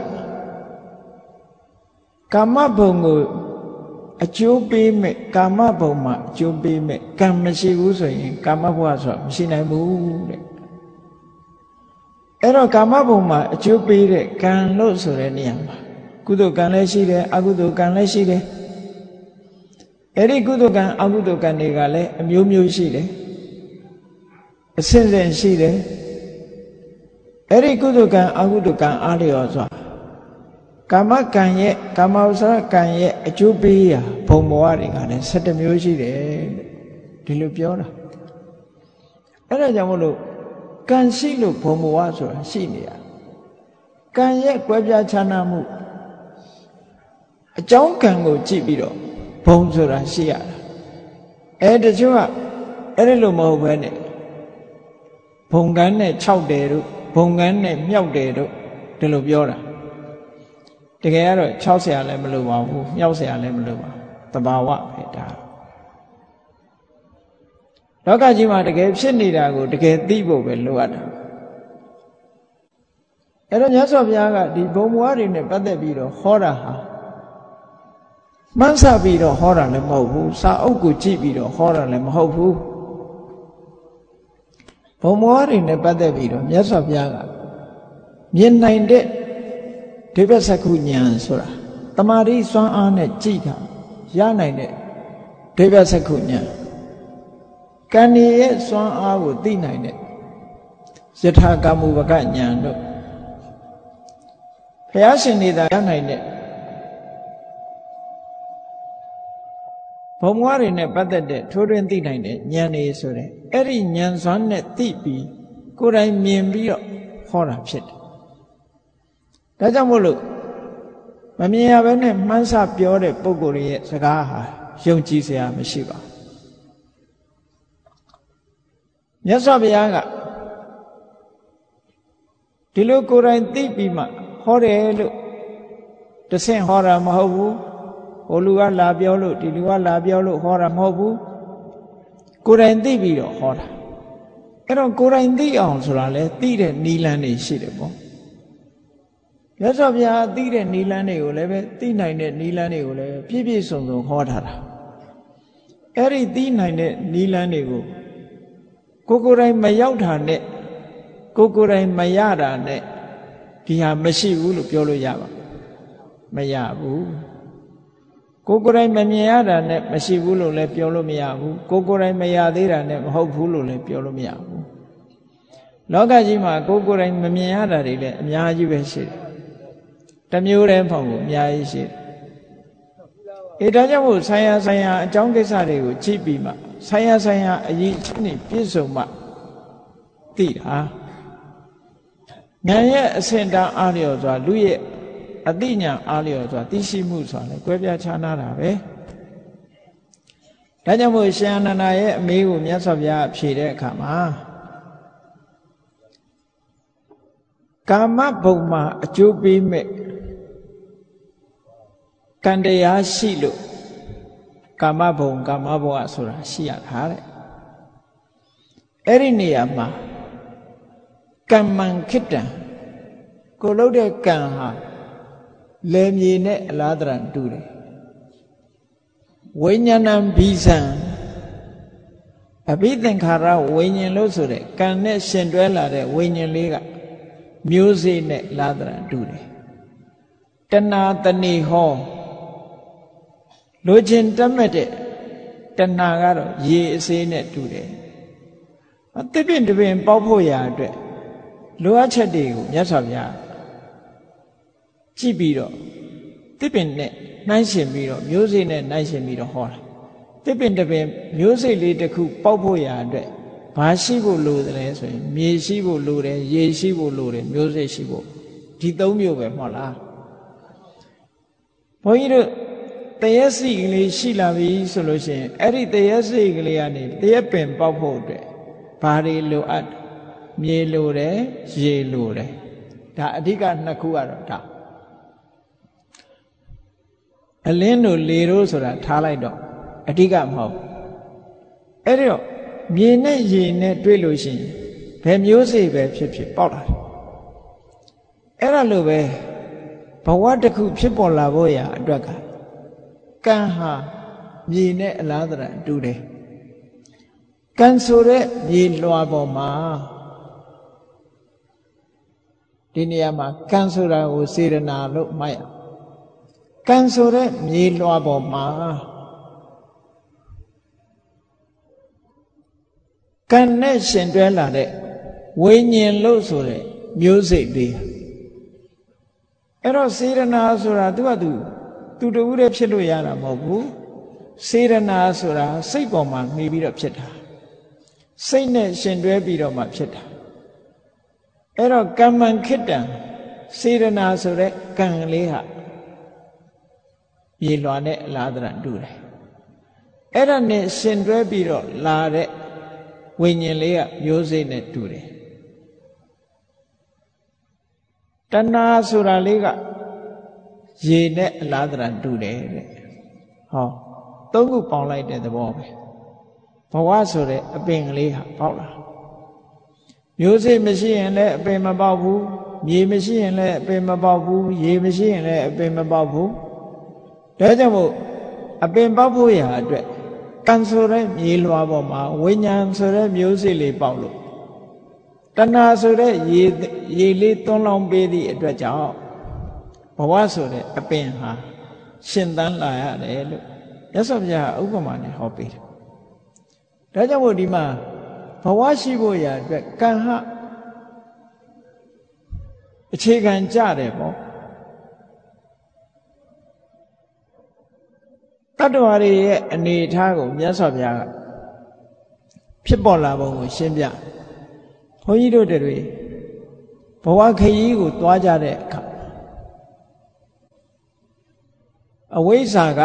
[SPEAKER 1] ကာမဘုံကိုအကျိုးပေးမဲ့ကာမဘုံမှာအကျိုးပေးမဲ့ကံမရှိဘူးဆိုရင်ကာမဘဝဆိုတာမရှိနိုင်ဘူးတဲ့အဲ့တော့ကာမဘုံမှာအကျိုးပေးတဲ့ကံလို့ဆိုတဲ့နေရာမှာကုသိုလ်ကံလည်းရှိတယ်အကုသိုလ်ကံလည်းရှိတယ်အဲ့ဒီကုသိုလ်ကံအကုသိုလ်ကံတွေကလည်းအမျိုးမျိုးရှိတယ်အစဉ်စဉ်ရှိတယ်အဲ့ဒီကုသိုလ်ကံအကုသိုလ်ကံအားလျော်စွာကာမကံရဲ့ကာမဝဆရကံရဲ့အကျိုးပေးရာဘုံဘဝတွေကလည်း၁၁မျိုးရှိတယ်ဒီလိုပြောတာအဲ့ဒါကြောင့်မလို့ကံရှိလို့ဘုံဘဝဆိုတာရှိနေတာကံရဲ့ကွဲပြားခြားနားမှုအကြောင်းကံကိုကြည့်ပြီးတော့ဘုံဆိုတာရှိရတာအဲတချို့ကအဲ့ဒီလိုမဟုတ်ဘဲနဲ့ဘုံကန်းနဲ့၆တယ်တို့ဘုံကန်းနဲ့မြောက်တယ်တို့ဒီလိုပြောတာတကယ်ကတော့၆ဆရာလည်းမလိုပါဘူးမြောက်ဆရာလည်းမလိုပါဘူးသဘာဝပဲဒါလောကကြီးမှာတကယ်ဖြစ်နေတာကိုတကယ်သိဖို့ပဲလိုအပ်တာအဲ့တော့မြတ်စွာဘုရားကဒီဘုံဘဝတွေနဲ့ပတ်သက်ပြီးတော့ဟောတာဟာမှန်းဆပြီးတော့ဟောတာလည်းမဟုတ်ဘူးစာအုပ်ကိုကြည့်ပြီးတော့ဟောတာလည်းမဟုတ်ဘူးဘုံဘဝတွေနဲ့ပတ်သက်ပြီးတော့မြတ်စွာဘုရားကမြင်နိုင်တဲ့ဒိဗ္ဗစက္ခုဉာဏ်ဆိုတာတမာတိစွမ်းအားနဲ့ကြည့်တာရနိုင်တဲ့ဒိဗ္ဗစက္ခုဉာဏ်ကံရဲ့စွမ်းအားကိုသိနိုင်တဲ့ယထာကမ္မုပကဉာဏ်တို့ဘုရားရှင်နေသာရနိုင်တဲ့ဘုံဘဝတွေနဲ့ပတ်သက်တဲ့ထိုးထွင်းသိနိုင်တဲ့ဉာဏ်တွေဆိုတဲ့အဲ့ဒီဉာဏ်စွမ်းနဲ့သိပြီးကိုယ်တိုင်မြင်ပြီးတော့ဟောတာဖြစ်တယ်။ဒါကြောင့်မို့လို့မမြင်ရဘဲနဲ့မှန်းဆပြောတဲ့ပုဂ္ဂိုလ်ရဲ့စကားဟာယုံကြည်စရာမရှိပါဘူး။မြတ်စွာဘုရားကဒီလိုကိုယ်တိုင်သိပြီးမှဟောတယ်လို့တဆင့်ဟောတာမဟုတ်ဘူး။ဟိုလူကလာပြောလို့ဒီလူကလာပြောလို့ဟောတာမဟုတ်ဘူး။ကိုယ်တိုင်သိပြီးတော့ဟောတာ။အဲ့တော့ကိုယ်တိုင်သိအောင်ဆိုတာလဲသိတဲ့နီလန်းတွေရှိတယ်ပေါ့။မြတ်စွာဘုရားသိတဲ့နီလန်းတွေကိုလည်းပဲသိနိုင်တဲ့နီလန်းတွေကိုလည်းပြည့်ပြည့်စုံစုံဟောထားတာ။အဲ့ဒီသိနိုင်တဲ့နီလန်းတွေကိုကိုယ်ကိုယ်တိုင်မရောက်တာနဲ့ကိုယ်ကိုယ်တိုင်မရတာနဲ့ဒီဟာမရှိဘူးလို့ပြောလို့ရပါမရဘူးကိုယ်ကိုယ်တိုင်မမြင်ရတာနဲ့မရှိဘူးလို့လည်းပြောလို့မရဘူးကိုယ်ကိုယ်တိုင်မရသေးတာနဲ့မဟုတ်ဘူးလို့လည်းပြောလို့မရဘူးလောကကြီးမှာကိုယ်ကိုယ်တိုင်မမြင်ရတာတွေလည်းအများကြီးပဲရှိတယ်တစ်မျိုးတည်းမဟုတ်ဘူးအများကြီးရှိတယ်အဲဒါကြောင့်မို့ဆိုင်ရာဆိုင်ရာအကြောင်းကိစ္စတွေကိုကြည့်ပြီးမှဆိုင်ရာဆိုင်ရာအရေးချင်းနေပြည့်စုံမှသိတာဉာဏ်ရဲ့အဆင့်တန်းအားလျော်စွာလူရဲ့အသိဉာဏ်အားလျော်စွာသိရှိမှုဆိုတာလေကွဲပြားခြားနားတာပဲဒါကြောင့်မို့ရှင်အနန္ဒာရဲ့အမေးကိုမြတ်စွာဘုရားဖြေတဲ့အခါမှာကာမဘုံမှာအကျိုးပေးမဲ့ကံတရားရှိလို့ကာမဘုံကာမဘဝဆိုတာရှိရတာတဲ့အဲ့ဒီနေရာမှာကမ္မံခိတ္တံကိုလုပ်တဲ့ကံဟာလေမြေနဲ့အလားတရတူတယ်ဝိညာဏံဘိဇံအဘိသင်္ခါရဝိညာဉ်လို့ဆိုတဲ့ကံနဲ့ရှင်တွဲလာတဲ့ဝိညာဉ်လေးကမျိုးစေ့နဲ့လားတရတူတယ်တဏှာတဏိဟောလိုချင်တတ်မဲ့တဲ့တဏှာကတော့ရေအစေးနဲ့တူတယ်အသစ်ပင်တပင်ပေါက်ဖို့ရာအတွက်လိုအပ်ချက်တွေကိုမြတ်စွာဘုရားကြည့်ပြီးတော့သစ်ပင်နဲ့နှိုင်းရှင်ပြီးတော့မျိုးစေ့နဲ့နှိုင်းရှင်ပြီးတော့ဟောတာသစ်ပင်တပင်မျိုးစေ့လေးတစ်ခုပေါက်ဖို့ရာအတွက်ဘာရှိဖို့လိုတယ်ဆိုရင်မြေရှိဖို့လိုတယ်ရေရှိဖို့လိုတယ်မျိုးစေ့ရှိဖို့ဒီသုံးမျိုးပဲမဟုတ်လားဘုန်းကြီးတို့တရက်စီကလေးရှိလာပြီဆိုလို့ရှိရင်အဲ့ဒီတရက်စီကလေးကနေတရက်ပင်ပေါက်ဖို့အတွက်ဘာတွေလိုအပ်မြေလိုတယ်ရေလိုတယ်ဒါအဓိကနှစ်ခုကတော့ဒါအလင်းတို့လေတို့ဆိုတာထားလိုက်တော့အဓိကမဟုတ်အဲ့ဒီတော့မြေနဲ့ရေနဲ့တွေ့လို့ရှိရင်ဘယ်မျိုးစေ့ပဲဖြစ်ဖြစ်ပေါက်လာတယ်အဲ့ဒါလိုပဲဘဝတစ်ခုဖြစ်ပေါ်လာဖို့ရာအတွက်ကကံဟာမြေနဲ့အလားတရတူတယ်ကံဆိုတဲ့မြေလွှာပေါ်မှာဒီနေရာမှာကံဆိုတာကိုစေရနာလို့မှတ်ရကံဆိုတဲ့မြေလွှာပေါ်မှာကံနဲ့ရှင်တွဲလာတဲ့ဝိညာဉ်လို့ဆိုတဲ့မျိုးစိတ်လေးအဲ့တော့စေရနာဆိုတာသူကသူသူတူတည်းဖြစ်လို့ရတာမဟုတ်ဘူးစေရနာဆိုတာစိတ်ပေါ်မှာနေပြီးတော့ဖြစ်တာစိတ်နဲ့ရှင်တွဲပြီးတော့မှဖြစ်တာအဲ့တော့ကမ္မံခိတ္တံစေရနာဆိုတဲ့ကံလေးဟာမြေလွှာနဲ့အလားတရတူတယ်အဲ့ဒါနဲ့ရှင်တွဲပြီးတော့လာတဲ့ဝိညာဉ်လေးကမျိုးစေ့နဲ့တူတယ်တဏှာဆိုတာလေးကရေနဲ့အလားတရတူတယ်တဲ့ဟောသုံးခုပေါင်းလိုက်တဲ့သဘောပဲဘဝဆိုတဲ့အပင်ကလေးဟာပေါက်လာမျိုးစေ့မရှိရင်လည်းအပင်မပေါက်ဘူးမြေမရှိရင်လည်းအပင်မပေါက်ဘူးရေမရှိရင်လည်းအပင်မပေါက်ဘူးဒါကြောင့်မို့အပင်ပေါက်ဖို့ရာအတွက်ကံဆိုတဲ့မြေလွှာပေါ်မှာဝိညာဉ်ဆိုတဲ့မျိုးစေ့လေးပေါက်လို့တဏှာဆိုတဲ့ရေရေလေးသွန်းလောင်းပေးသည့်အတွက်ကြောင့်ဘဝဆိုတဲ့အပင်ဟာရှင်သန်လာရတယ်လို့မြတ်စွာဘုရားဥပမာနဲ့ဟောပေးတယ်ဒါကြောင့်မို့ဒီမှာဘဝရှိဖို့ရာအတွက်ကံဟာအခြေခံကြတယ်ပေါ့တတ္တဝါတွေရဲ့အနေအထားကိုမြတ်စွာဘုရားကဖြစ်ပေါ်လာပုံကိုရှင်းပြဘုန်းကြီးတို့တွေဘဝခရီးကိုသွားကြတဲ့အခါအဝိဇ္ဇာက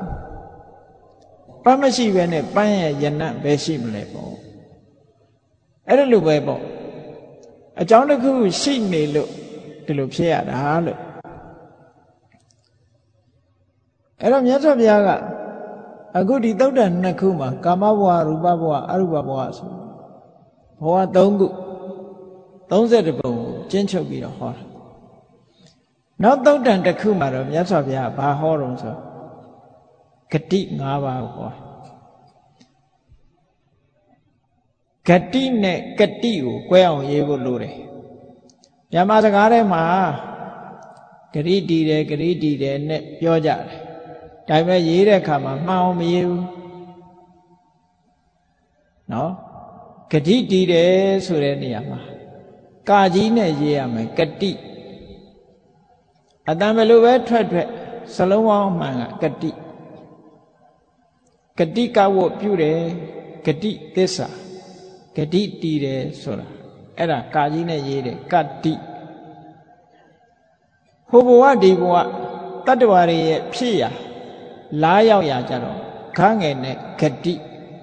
[SPEAKER 1] ပန်းမရှိပဲနဲ့ပန်းရဲ့ယနတ်ပဲရှိမလဲပေါ့အဲ့ဒါလိုပဲပေါ့အကြောင်းတစ်ခုရှိနေလို့ဒီလိုဖြစ်ရတာလို့အဲ့တော့မြတ်စွာဘုရားကအခုဒီသုတ္တန်နှစ်ခုမှာကာမဘဝရူပဘဝအရူပဘဝဆိုဘဝသုံးခုသုံးဆယ်ပုံကိုကျဉ်းချုပ်ပြီးတော့ဟောတာနောက်သုတ္တန်တစ်ခုမှာတော့မြတ်စွာဘုရားဘာဟောတော့ဆိုဂတိ၅ပါးကိုဟောဂတိနဲ့ကတိကို꿰အောင်ရေးဖို့လိုတယ်မြန်မာစကားထဲမှာဂတိတည်တယ်ဂတိတည်တယ်နဲ့ပြောကြတယ်ဒါပေမဲ့ရေးတဲ့အခါမှာမှန်အောင်မရေးဘူးနော်ဂတိတည်တယ်ဆိုတဲ့နေရာမှာကာကြီးနဲ့ရေးရမယ်ဂတိအတန်ဘယ်လိုပဲထွက်ထွက်စလုံးပေါင်းမှန်ကဂတိဂတိကဝတ်ပြုတယ်ဂတိသစ္စာဂတိတည်တယ်ဆိုတာအဲ့ဒါကာကြီးနဲ့ရေးတယ်ကတိဟိုဘဝဒီဘဝတတ္တဝါတွေရဲ့ဖြစ်ရာလားရောက်ရာကြတော့ခန်းငယ်နဲ့ဂတိ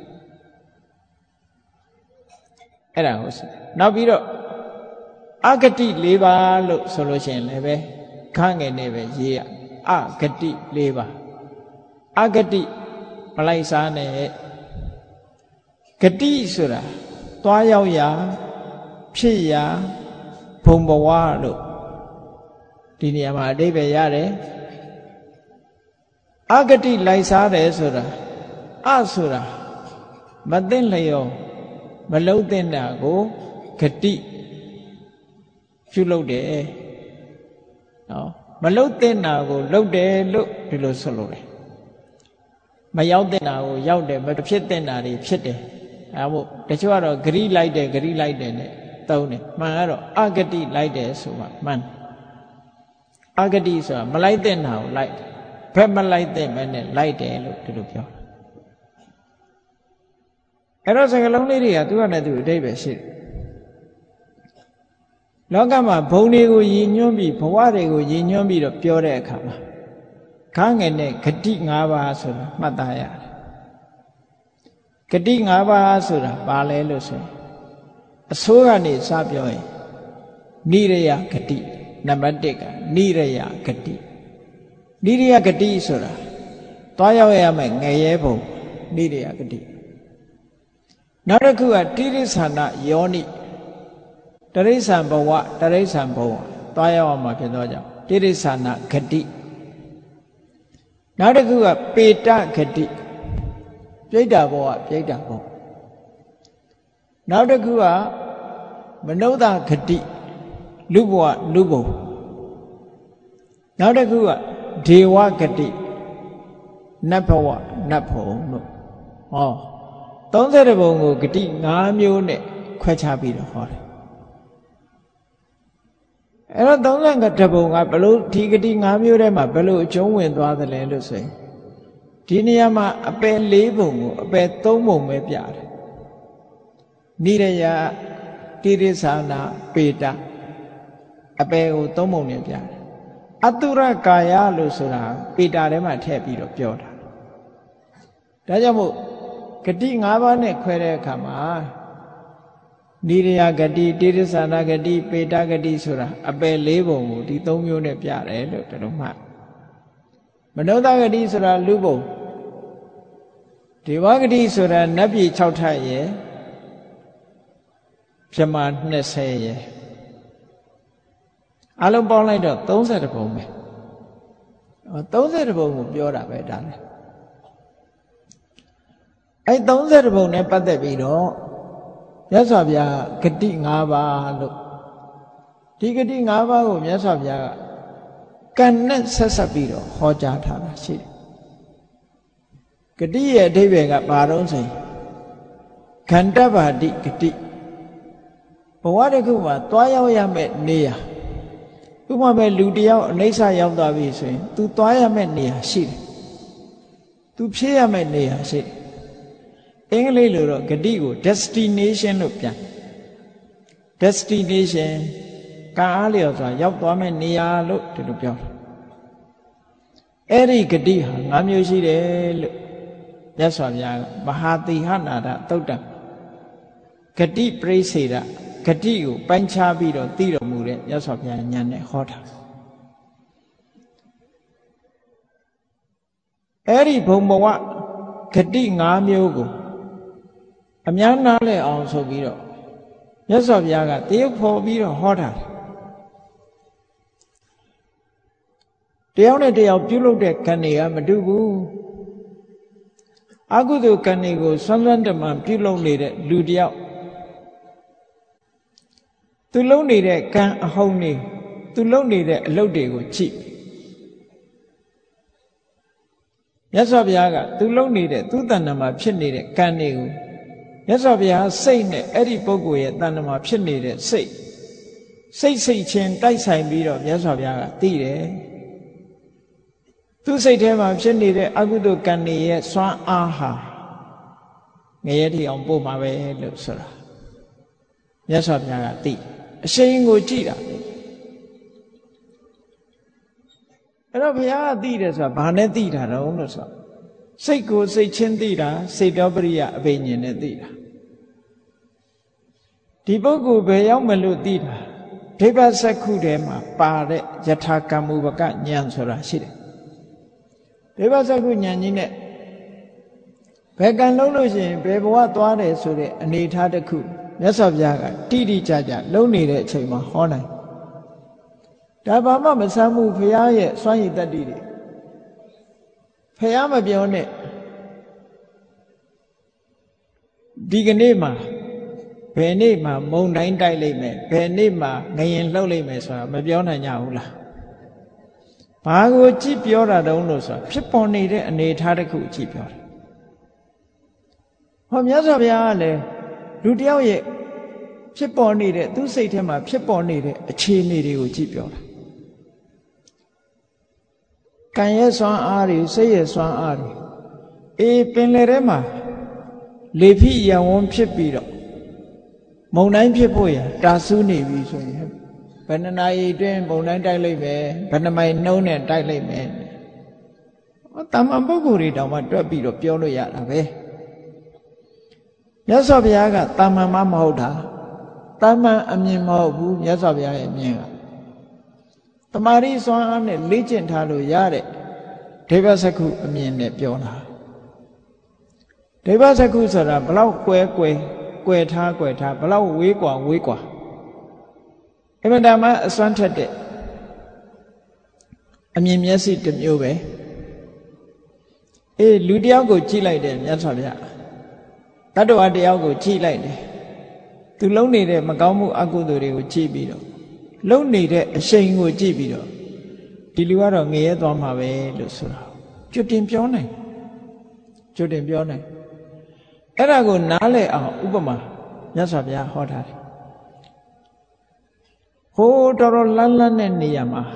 [SPEAKER 1] အဲ့ဒါဟုတ်စနောက်ပြီးတော့အဂတိ၄ပါးလို့ဆိုလို့ရှိရင်လည်းပဲခန်းငယ်နဲ့ပဲရေးရအဂတိ၄ပါးအဂတိမလိုက်စားနဲ့ဂတိဆိုတာသွားရောက်ရာဖြစ်ရာဘုံဘဝလို့ဒီနေရာမှာအဓိပ္ပာယ်ရတယ်အဂတိလိုက်စားတယ်ဆိုတာအဆိုတာမသိလျော်မလုံးသိတာကိုဂတိပြုလုပ်တယ်နော်မလုံးသိတာကိုလုပ်တယ်လို့ဒီလိုဆိုလို့တယ်မရောက်တဲ့တာကိုရောက်တယ်မဖြစ်တဲ့တာတွေဖြစ်တယ်အဲမို့တချို့ကတော့ဂရိလိုက်တယ်ဂရိလိုက်တယ်နဲ့သုံးတယ်မှန်ကတော့အဂတိလိုက်တယ်ဆိုမှမှန်အဂတိဆိုတာမလိုက်တဲ့တာကိုလိုက်ဘက်မလိုက်တဲ့မဲနဲ့လိုက်တယ်လို့ဒီလိုပြောအဲ့တော့စကားလုံးလေးတွေကသူကနဲ့သူအဓိပ္ပာယ်ရှိတယ်လောကမှာဘုံတွေကိုရည်ညွှန်းပြီးဘဝတွေကိုရည်ညွှန်းပြီးတော့ပြောတဲ့အခါမှာခန်းငယ်နဲ့ဂတိ၅ပါးဆိုတာမှတ်သားရတယ်ဂတိ၅ပါးဆိုတာဘာလဲလို့ဆိုရင်အစိုးကနေစပြောရင်နိရယဂတိနံပါတ်၁ကနိရယဂတိနိရယဂတိဆိုတာသွားရောက်ရမယ်ငရဲဘုံနိရယဂတိနောက်တစ်ခုကတိရိစ္ဆာနယောနိတရိစ္ဆာန်ဘဝတရိစ္ဆာန်ဘုံသွားရောက်အောင်မှာဖြစ်တော့ကြောင့်တိရိစ္ဆာနဂတိနောက်တစ်ခုကပေတဂတိပြိတ္တာဘဝပြိတ္တာဘဝနောက်တစ်ခုကမနုဿဂတိလူဘဝလူဘုံနောက်တစ်ခုကဒေဝဂတိနတ်ဘဝနတ်ဘုံလို့ဟောသုံးဆယ်ဘုံကိုဂတိ၅မျိုးနဲ့ခွဲခြားပြီးတော့ဟောတယ်အဲ့တော့သုံးဆယ်ဘုံကဘလို့ဒီဂတိ၅မျိုးထဲမှာဘလို့အကျုံးဝင်သွားသလဲလို့ဆိုရင်ဒီနေရာမှာအပယ်၄ဘုံကိုအပယ်၃ဘုံပဲပြတယ်နိရယတိရိစ္ဆာနပေတအပယ်ကို၃ဘုံနဲ့ပြတယ်အတုရကာယလို့ဆိုတာပေတာထဲမှာထည့်ပြီးတော့ပြောတာဒါကြောင့်မို့ဂတိ၅ပါးနဲ့ခွဲတဲ့အခါမှာနိရယဂတိတိရိစ္ဆာနဂတိပေတဂတိဆိုတာအပယ်၄ဘုံကိုဒီ၃မျိုးနဲ့ပြတယ်လို့ဒီလိုမှတ်မနုဿဂတိဆိုတာလူဘုံဒေဝဂတိဆိုတာနတ်ပြည်၆ထပ်ရယ်ပြမ၂၀ရယ်အလုံးပေါင်းလိုက်တော့၃၀ဘုံပဲ၃၀ဘုံကိုပြောတာပဲဒါလည်းအဲ၃၀ဘုံနဲ့ပတ်သက်ပြီးတော့မြတ်စွာဘုရားဂတိ၅ပါးလို့ဒီဂတိ၅ပါးကိုမြတ်စွာဘုရားကကံနဲ့ဆက်ဆက်ပြီးတော့ဟောကြားထားတာရှိတယ်ဂတိရဲ့အဓိပ္ပာယ်ကဘာတော့ဆိုရင်ခန္ဓဗ္ဗာတိဂတိဘဝတစ်ခုမှာသွားရောက်ရမယ့်နေရာဥပမာပဲလူတယောက်အနိစ္စရောက်သွားပြီဆိုရင် तू သွားရမယ့်နေရာရှိတယ် तू ဖြစ်ရမယ့်နေရာရှိတယ်အင်္ဂလိပ်လိုတော့ဂတိကို destination လို့ပြန် destination ကံအားလျော်စွာရောက်သွားမယ့်နေရာလို့ဒီလိုပြောတာအဲ့ဒီဂတိဟာ၅မျိုးရှိတယ်လို့မြတ်စွာဘုရားကမဟာတိဟနာဒသုတ်တံဂတိပရိစ္ဆေဒဂတိကိုပိုင်းခြားပြီးတော့သိတော်မူတဲ့မြတ်စွာဘုရားဉာဏ်နဲ့ဟောတာအဲ့ဒီဘုံဘဝဂတိ၅မျိုးကိုအများနားလည်အောင်ဆိုပြီးတော့မြတ်စွာဘုရားကတရုပ်ဖော်ပြီးတော့ဟောတာတယောက်နဲ့တယောက်ပြုလုပ်တဲ့ကံတွေကမတူဘူးအကုသိုလ်ကံတွေကိုဆွမ်းဆွမ်းတမန်ပြုလုပ်နေတဲ့လူတယောက်သူလုပ်နေတဲ့ကံအဟုန်တွေသူလုပ်နေတဲ့အလုပ်တွေကိုကြည့်မြတ်စွာဘုရားကသူလုပ်နေတဲ့သူတဏ္ဍာမှာဖြစ်နေတဲ့ကံတွေကိုမြတ်စွာဘုရားစိတ်နဲ့အဲ့ဒီပုဂ္ဂိုလ်ရဲ့တဏ္ဍာမှာဖြစ်နေတဲ့စိတ်စိတ်စိတ်ချင်းတိုက်ဆိုင်ပြီးတော့မြတ်စွာဘုရားကသိတယ်သူစိတ်ထဲမှာဖြစ်နေတဲ့အကုသိုလ်ကံတွေရဲ့စွမ်းအားဟာငရဲတိအောင်ပို့မှာပဲလို့ဆိုတာမြတ်စွာဘုရားကသိအရှိန်ကိုကြည့်တာအဲ့တော့ဘုရားကသိတယ်ဆိုတာဘာနဲ့သိတာတော့လို့ဆိုစိတ်ကိုစိတ်ချင်းသိတာစိတ်တော်ပရိယအဘိညာဉ်နဲ့သိတာဒီပုဂ္ဂိုလ်ဘယ်ရောက်မလို့သိတာဒိဗ္ဗစက္ခုထဲမှာပါတဲ့ယထာကမ္မုပကဉာဏ်ဆိုတာရှိတယ်ဒိဗ္ဗစက္ခုဉာဏ်ကြီးနဲ့ဘယ်ကံလုံးလို့ရှိရင်ဘယ်ဘဝသွားတယ်ဆိုတဲ့အနေအထားတစ်ခုမြတ်စွာဘုရားကတိတိကျကျလုံးနေတဲ့အချိန်မှာဟောနိုင်ဒါဘာမှမဆမ်းမှုဘုရားရဲ့စွမ်းရည်တတ္တိတွေဘုရားမပြောနဲ့ဒီကနေ့မှာဘယ်နေ့မှာမုန်တိုင်းတိုက်လိမ့်မယ်ဘယ်နေ့မှာငရင်လှုပ်လိမ့်မယ်ဆိုတာမပြောနိုင်ကြဘူးလားဘာကိုကြည့်ပြောတာတုံးလို့ဆိုတာဖြစ်ပေါ်နေတဲ့အနေအထားတစ်ခုကြည့်ပြောတာဟောမြတ်စွာဘုရားကလည်းလူတယောက်ရဲ့ဖြစ်ပေါ်နေတဲ့သူ့စိတ်ထဲမှာဖြစ်ပေါ်နေတဲ့အခြေအနေတွေကိုကြည့်ပြောတာကံရဲ့စွမ်းအားတွေစိတ်ရဲ့စွမ်းအားတွေအေးပင်လယ်ထဲမှာလေဖိရဝန်းဖြစ်ပြီးတော့မုန်တိုင်းဖြစ်ဖို့ရတာဆူးနေပြီဆိုရင်ဘယ်နှစ်နာရီအတွင်းမုန်တိုင်းတိုက်လိုက်မယ်ဘယ်နှမိုင်နှုံးနဲ့တိုက်လိုက်မယ်တာမန်ပုဂ္ဂိုလ်တွေတောင်မှတွက်ပြီးတော့ပြောလို့ရတာပဲမြတ်စွာဘုရားကတာမန်မှမဟုတ်တာတာမန်အမြင်မဟုတ်ဘူးမြတ်စွာဘုရားရဲ့အမြင်ကတမာရီစွမ်းအားနဲ့လေ့ကျင့်ထားလို့ရတဲ့ဒိဗ္ဗစက္ခုအမြင်နဲ့ပြောတာဒိဗ္ဗစက္ခုဆိုတာဘလောက်ကွဲကွဲကွယ်ထားကွယ်ထားဘလောက်ဝေးกว่าဝေးกว่าအမှန်တမ်းအစွမ်းထက်တဲ့အမြင်မျက်စိတစ်မျိုးပဲအေးလူတယောက်ကိုကြည့်လိုက်တယ်မြတ်စွာဘုရားတတ္တဝါတယောက်ကိုကြည့်လိုက်တယ်သူလုံနေတဲ့မကောင်းမှုအကုသိုလ်တွေကိုကြည့်ပြီးတော့လုံနေတဲ့အရှိန်ကိုကြည့်ပြီးတော့ဒီလူကတော့ငရဲသွားမှာပဲလို့ဆိုတာကျွတ်တင်ပြောနိုင်ကျွတ်တင်ပြောနိုင်အဲ့ဒါကိုနားလည်အောင်ဥပမာမြတ်စွာဘုရားဟောထားတယ်ဟိုးတော်တော်လန်းလန်းတဲ့နေရာမှာ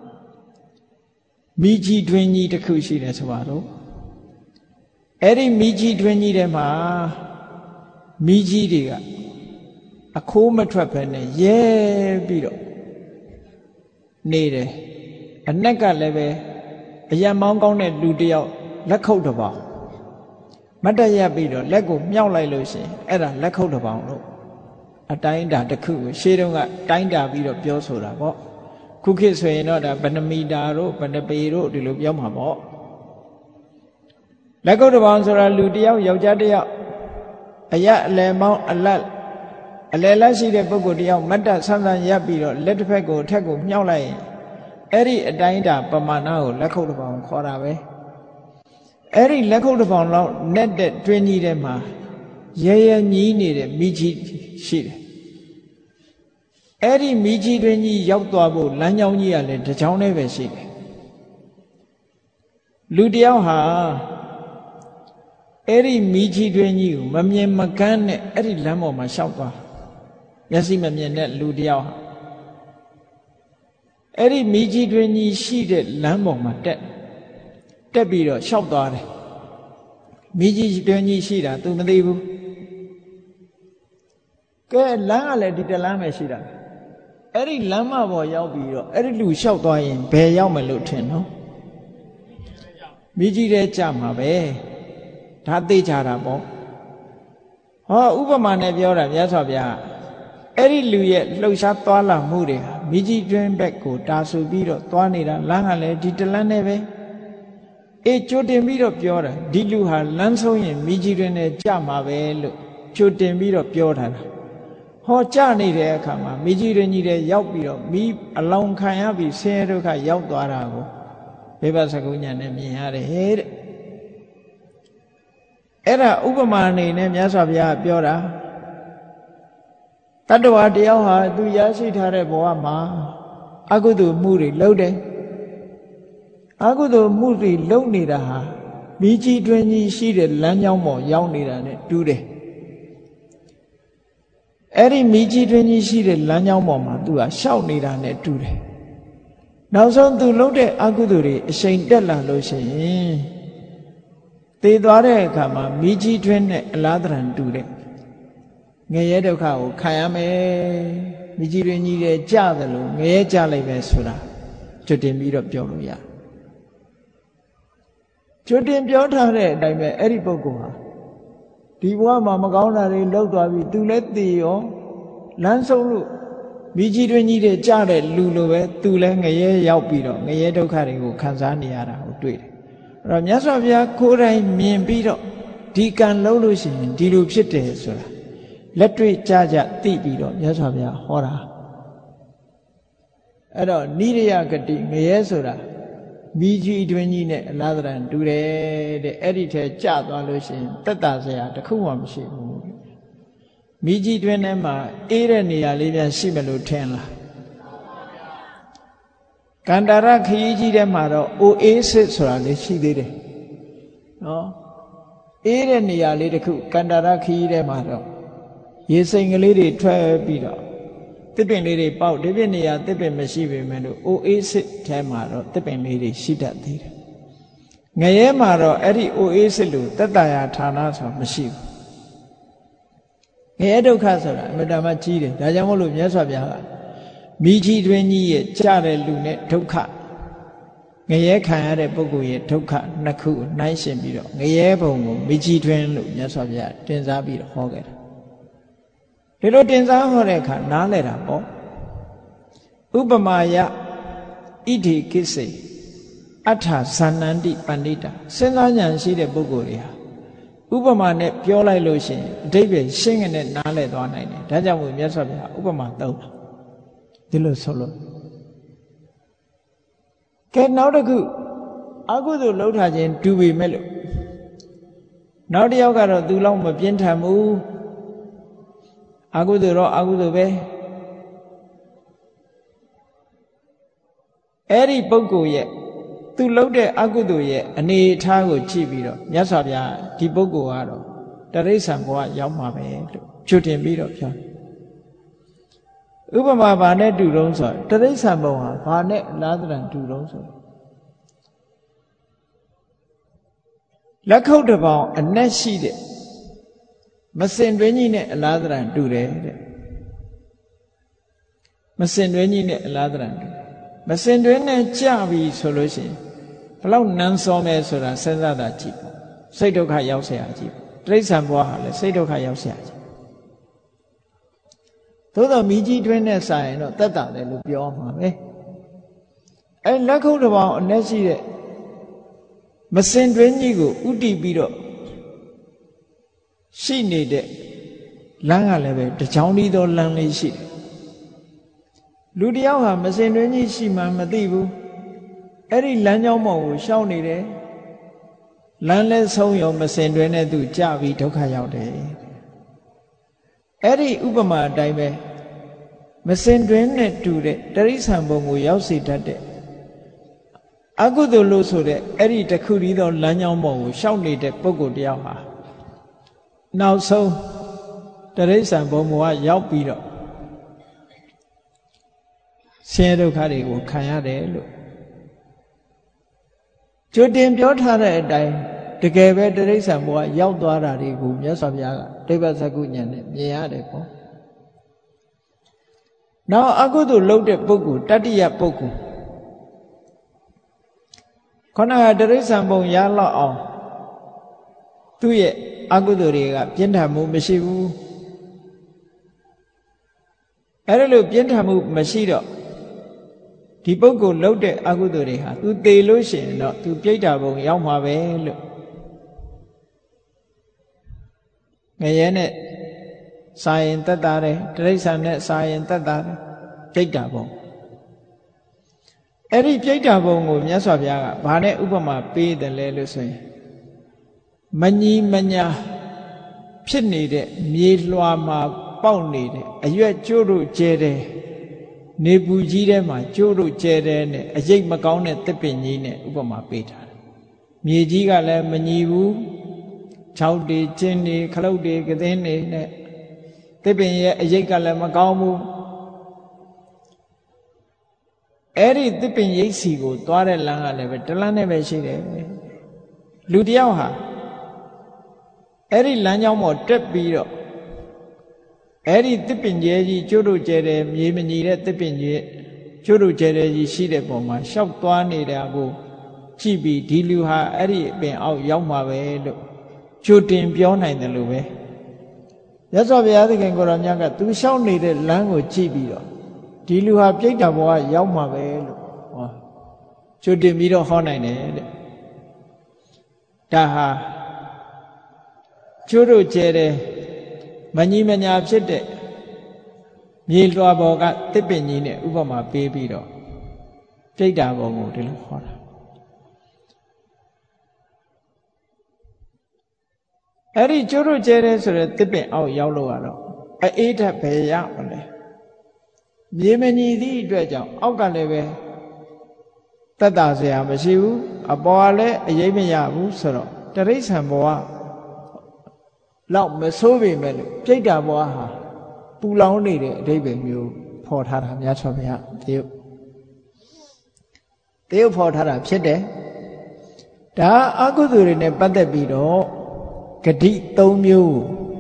[SPEAKER 1] မိကြီးတွင်ကြီးတစ်ခုရှိတယ်ဆိုပါတော့အဲ့ဒီမိကြီးတွင်ကြီးထဲမှာမိကြီးတွေကအခိုးမထွက်ဘဲနဲ့ရဲပြီးတော့နေတယ်အနက်ကလည်းပဲအယံမောင်းကောင်းတဲ့လူတယောက်လက်ခုပ်တစ်ပေါင်မတ်တရက်ပြီးတော့လက်ကိုမြောက်လိုက်လို့ရှိရင်အဲ့ဒါလက်ခုပ်တစ်ပေါင်လို့အတိုင်းတာတစ်ခုကိုရှေးတုန်းကတိုင်းတာပြီးတော့ပြောဆိုတာပေါ့ခုခေတ်ဆိုရင်တော့ဒါဘယ်နှမီတာတို့ဘယ်နှပေတို့ဒီလိုပြောမှာပေါ့လက်ခုပ်တစ်ပေါင်ဆိုတာလူတယောက်ယောက်ျားတယောက်အယအလယ်မောင်းအလတ်အလယ်လက်ရှိတဲ့ပုဂ္ဂိုလ်တယောက်မတ်တဆန်းဆန်းရပ်ပြီးတော့လက်တစ်ဖက်ကိုအထက်ကိုမြှောက်လိုက်ရင်အဲ့ဒီအတိုင်းတာပမာဏကိုလက်ခုပ်တစ်ပေါင်ခေါ်တာပဲအဲ့ဒီလက်ခုပ်တစ်ပေါင်လောက်နဲ့တဲ့တွင်းကြီးထဲမှာရဲရဲညီးနေတဲ့မိကြီးရှိတယ်အဲ့ဒီမိကြီးတွင်ကြီးရောက်သွားဖို့လမ်းကြောင်းကြီးကလည်းတစ်ချောင်းနဲ့ပဲရှိတယ်လူတယောက်ဟာအဲ့ဒီမိကြီးတွင်ကြီးကိုမမြင်မကန်းနဲ့အဲ့ဒီလမ်းပေါ်မှာရှောက်သွားမျက်စိမမြင်တဲ့လူတယောက်ဟာအဲ့ဒီမိကြီးတွင်ကြီးရှိတဲ့လမ်းပေါ်မှာတက်တက်ပြီးတော့ရှောက်သွားတယ်မိကြီးတွင်ကြီးရှိတာ तू မသိဘူးကဲလမ်းကလည်းဒီတလမ်းပဲရှိတာအဲ့ဒီလမ်းမပေါ်ရောက်ပြီးတော့အဲ့ဒီလူလျှောက်သွားရင်ဘယ်ရောက်မလို့ထင်နော်မိကြီးတဲ့ကြမှာပဲဒါသိကြတာပေါ့ဟောဥပမာနဲ့ပြောတာမြတ်စွာဘုရားအဲ့ဒီလူရဲ့လှုပ်ရှားသွားလာမှုတွေဟာမိကြီးတွင်ဘက်ကိုတာဆူပြီးတော့သွားနေတာလမ်းကလည်းဒီတလမ်းနဲ့ပဲအေးကြိုတင်ပြီးတော့ပြောတာဒီလူဟာလမ်းဆုံးရင်မိကြီးတွင်နဲ့ကြမှာပဲလို့ကြိုတင်ပြီးတော့ပြောထားတာဟောကြနေတဲ့အခါမှာမိကြီးတွင်ကြီးတဲ့ရောက်ပြီးတော့မိအလောင်ခံရပြီးဆင်းရဲဒုက္ခရောက်သွားတာကိုဘေဘစကုညာနဲ့မြင်ရတယ်တဲ့အဲ့ဒါဥပမာအနေနဲ့မြတ်စွာဘုရားပြောတာတတ္တဝါတယောက်ဟာသူရရှိထားတဲ့ဘဝမှာအကုသိုလ်မှုတွေလုပ်တယ်အကုသိုလ်မှုတွေလုပ်နေတာဟာမိကြီးတွင်ကြီးရှိတဲ့လမ်းကြောင်းပေါ်ရောက်နေတာ ਨੇ တူးတယ်အဲ့ဒီမိကြီးတွင်ကြီးရှိတဲ့လမ်းကြောင်းပေါ်မှာသူကရှောက်နေတာ ਨੇ တူးတယ်နောက်ဆုံးသူလုပ်တဲ့အကုသိုလ်တွေအရှိန်တက်လာလို့ရှိရင်သေသွားတဲ့အခါမှာမိကြီးတွင်နဲ့အလားတရံတူတယ်ငရဲဒုက္ခကိုခံရမယ်မိကြီးတွင်ကြီးတဲ့ကြတယ်လို့ငရဲကြလိုက်ပဲဆိုတာကျွတ်တင်ပြီးတော့ပြောလို့ရကျွတ်တင်ပြောထားတဲ့အတိုင်းပဲအဲ့ဒီပုဂ္ဂိုလ်ဟာဒီဘဝမှာမကောင်းတာတွေလောက်သွားပြီသူလည်းသိရောလမ်းဆုံးလို့မိကြီးတွင်ကြီးတဲ့ကြတဲ့လူလိုပဲသူလည်းငရဲရောက်ပြီးတော့ငရဲဒုက္ခတွေကိုခံစားနေရတာကိုတွေ့တယ်အဲ့တော့မြတ်စွာဘုရားကိုယ်တိုင်မြင်ပြီးတော့ဒီကံလုံးလို့ရှိရင်ဒီလိုဖြစ်တယ်ဆိုတာလက်တွေ့ကြကြသိပြီးတော့မြတ်စွာဘုရားဟောတာအဲ့တော့နိရိယဂတိငရဲဆိုတာမိကြီးတွင်ကြီးနဲ့အလားတရံတူတယ်တဲ့အဲ့ဒီထဲကြသွားလို့ရှိရင်တက်တာစရာတခုမှမရှိဘူးမိကြီးတွင်ထဲမှာအေးတဲ့နေရာလေးများရှိမလို့ထင်လားကန္တာရခရီးကြီးထဲမှာတော့အိုအေးစစ်ဆိုတာလေးရှိသေးတယ်နော်အေးတဲ့နေရာလေးတခုကန္တာရခရီးထဲမှာတော့ရေစိမ်ကလေးတွေထွက်ပြီးတော့တစ်ပင်လေးတွေပေါက်ဒီပြနေရာတစ်ပင်မရှိပေမဲ့လို့အိုအေးစစ်ထဲမှာတော့တစ်ပင်လေးတွေရှိတတ်သေးတယ်ငရဲမှာတော့အဲ့ဒီအိုအေးစစ်လို့တက်တာယာဌာနဆိုတာမရှိဘူးငရဲဒုက္ခဆိုတာအမြဲတမ်းကြီးတယ်ဒါကြောင့်မို့လို့မြတ်စွာဘုရားကမိကြီးတွင်ကြီးရဲ့ကြားတဲ့လူနဲ့ဒုက္ခငရဲခံရတဲ့ပုဂ္ဂိုလ်ရဲ့ဒုက္ခနှစ်ခုနှိုင်းရှင်ပြီးတော့ငရဲဘုံကိုမိကြီးတွင်လို့မြတ်စွာဘုရားတင်စားပြီးတော့ဟောခဲ့တာဒီလိုတင်စားဟောတဲ့အခါနားလဲတာပေါ့ဥပမာယဣတိကိစေအဋ္ဌဇာနန္တိပဏိတာစဉ်းစားဉာဏ်ရှိတဲ့ပုဂ္ဂိုလ်တွေဟာဥပမာနဲ့ပြောလိုက်လို့ရှိရင်အဓိပ္ပာယ်ရှင်းကနေနားလဲသွားနိုင်တယ်ဒါကြောင့်မို့မြတ်စွာဘုရားဥပမာသုံးတာဒီလိုဆိုလို့ကဲနောက်တစ်ခုအကုသိုလ်လှုပ်ထားခြင်းတူပေမဲ့လို့နောက်တစ်ယောက်ကတော့သူလောက်မပြင်းထန်ဘူးအကုသိုလ်တော့အကုသိုလ်ပဲအဲ့ဒီပုဂ္ဂိုလ်ရဲ့သူလှုပ်တဲ့အကုသိုလ်ရဲ့အနေအထားကိုကြည့်ပြီးတော့မြတ်စွာဘုရားဒီပုဂ္ဂိုလ်ကတော့တရိစ္ဆာန်ဘဝရောက်မှာပဲလို့ချွတ်တင်ပြီးတော့ပြောဥပမာဘာနဲ့တူတုံးဆိုတရိစ္ဆာန်ဘဝဟာဘာနဲ့အလားတရံတူတုံးဆိုလက်ခုပ်တစ်ပေါင်အနက်ရှိတဲ့မစင်တွင်းကြီးနဲ့အလားတရံတူတယ်တဲ့မစင်တွင်းကြီးနဲ့အလားတရံတူမစင်တွင်းနဲ့ကြပြီဆိုလို့ရှိရင်ဘလောက်နန်းစောမဲဆိုတာစဉ်းစားတာကြည့်ပေါ့စိတ်ဒုက္ခရောက်เสียကြည့်တိရစ္ဆာန်ဘဝဟာလည်းစိတ်ဒုက္ခရောက်เสียကြည့်သို့တော့မိကြီးတွင်းနဲ့ဆိုင်ရင်တော့တတ်တာတယ်လို့ပြောမှာပဲအဲလက်ခုပ်တစ်ပေါင်အနက်ရှိတဲ့မစင်တွင်းကြီးကိုဥတီပြီးတော့ရှိနေတဲ့လမ်းကလည်းပဲတချောင်းဒီသောလမ်းလေးရှိတယ်လူတယောက်ဟာမစင်တွင်းကြီးရှိမှမသိဘူးအဲ့ဒီလမ်းကြောင်းပေါ်ကိုရှောက်နေတယ်လမ်းလဲဆုံးရောမစင်တွင်းနဲ့သူကြပြီးဒုက္ခရောက်တယ်အဲ့ဒီဥပမာအတိုင်းပဲမစင်တွင်နဲ့တူတဲ့တရိษံဘုံကိုရောက်စေတတ်တဲ့အကုသိုလ်လို့ဆိုတဲ့အဲ့ဒီတစ်ခုတည်းသောလမ်းကြောင်းပေါ်ကိုရှောက်နေတဲ့ပုဂ္ဂိုလ်တယောက်ဟာနောက်ဆုံးတရိษံဘုံဘဝရောက်ပြီးတော့ဆင်းရဲဒုက္ခတွေကိုခံရတယ်လို့ကြိုတင်ပြောထားတဲ့အတိုင်းတကယ်ပဲတရိษံဘဝရောက်သွားတာတွေကိုမြတ်စွာဘုရားကတိဗ္ဗစကုဉာဏ်နဲ့မြင်ရတယ်ပေါ့နောက်အကုသိုလ်လုပ်တဲ့ပုဂ္ဂိုလ်တတ္တိယပုဂ္ဂိုလ်ခန္ဓာတရိษံဘုံရလောက်အောင်သူ့ရဲ့အကုသိုလ်တွေကပြင်းထန်မှုမရှိဘူးအဲ့ဒါလို့ပြင်းထန်မှုမရှိတော့ဒီပုဂ္ဂိုလ်လုပ်တဲ့အကုသိုလ်တွေဟာသူသေလို့ရှိရင်တော့သူပြိတ္တာဘုံရောက်မှာပဲလို့ငရဲနဲ့စာရင်တက်တာတယ်တရိษံနဲ့စာရင်တက်တာတယ်ပြိတ္တာဘုံအဲ့ဒီပြိတ္တာဘုံကိုမြတ်စွာဘုရားကဘာနဲ့ဥပမာပေးတယ်လဲလို့ဆိုရင်မညီမညာဖြစ်နေတဲ့မြေလွှာမှာပေါက်နေတဲ့အရွက်ကျိုးတို့ကျဲတယ်နေပူကြီးထဲမှာကျိုးတို့ကျဲတယ်နဲ့အရိပ်မကောင်းတဲ့တစ်ပင်ကြီးနဲ့ဥပမာပေးထားတယ်မြေကြီးကလည်းမညီဘူးခြောက်တွေကျင်းတွေခလုတ်တွေကသင်းတွေနဲ့တစ်ပင်ရဲ့အရိပ်ကလည်းမကောင်းဘူးအဲ့ဒီတစ်ပင်ရိပ်စီကိုသွားတဲ့လမ်းကလည်းပဲတလမ်းနဲ့ပဲရှိတယ်လူတယောက်ဟာအဲ့ဒီလမ်းကြောင်းပေါ်တက်ပြီးတော့အဲ့ဒီတစ်ပင်ကျဲကြီးကျိုးတို့ကျဲတယ်မြေမညီတဲ့တစ်ပင်ကျဲကျိုးတို့ကျဲတယ်ကြီးရှိတဲ့ပုံမှာရှောက်သွားနေတာကိုကြည့်ပြီးဒီလူဟာအဲ့ဒီပင်အောက်ရောက်မှာပဲလို့ကြိုတင်ပြောနိုင်တယ်လို့ပဲရသော်ဘုရားသခင်ကိုရောမြတ်ကသူရှောက်နေတဲ့လမ်းကိုကြည့်ပြီးတော့ဒီလူဟာပြိတ္တာဘဝရောက်မှာပဲလို့ဟောကြိုတင်ပြီးတော့ဟောနိုင်တယ်တဲ့ဒါဟာကျိုးတို့ကျဲတယ်မညီမညာဖြစ်တဲ့မြေလွှာပေါ်ကတစ်ပင်ကြီးနဲ့ဥပမာပေးပြီးတော့ပြိတ္တာဘုံကိုဒီလိုဟောတာအဲ့ဒီကျိုးတို့ကျဲတယ်ဆိုတဲ့တစ်ပင်အောက်ရောက်လို့ရတော့အေးဓာတ်ပဲရမလဲမြေမညီသည့်အတွက်ကြောင့်အောက်ကလည်းပဲသက်သာစရာမရှိဘူးအပေါ်ကလည်းအရေးမရဘူးဆိုတော့တရိษံဘဝလောက်မဆိုးပေမဲ့လို့ပြိတ္တာဘဝဟာပူလောင်နေတဲ့အဓိပ္ပာယ်မျိုးဖော်ထားတာများစွာဘုရားတရုတ်တရုတ်ဖော်ထားတာဖြစ်တယ်ဒါအကုသိုလ်တွေနဲ့ပတ်သက်ပြီးတော့ဂတိ၃မျိုး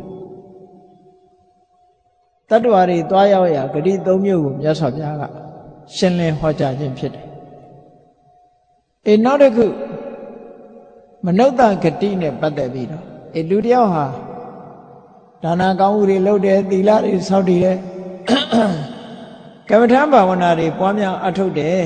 [SPEAKER 1] တတ္တဝါတွေသွားရောက်ရာဂတိ၃မျိုးကိုမြတ်စွာဘုရားကရှင်းလင်းဟောကြားခြင်းဖြစ်တယ်အေးနောက်တစ်ခုမနုဿဂတိနဲ့ပတ်သက်ပြီးတော့အေးလူတယောက်ဟာဒါနကောင်းမှုတွေလုပ်တယ်သီလတွေစောင့်တည်တယ်ကမ္မထာဘာဝနာတွေပွားများအထုတ်တယ်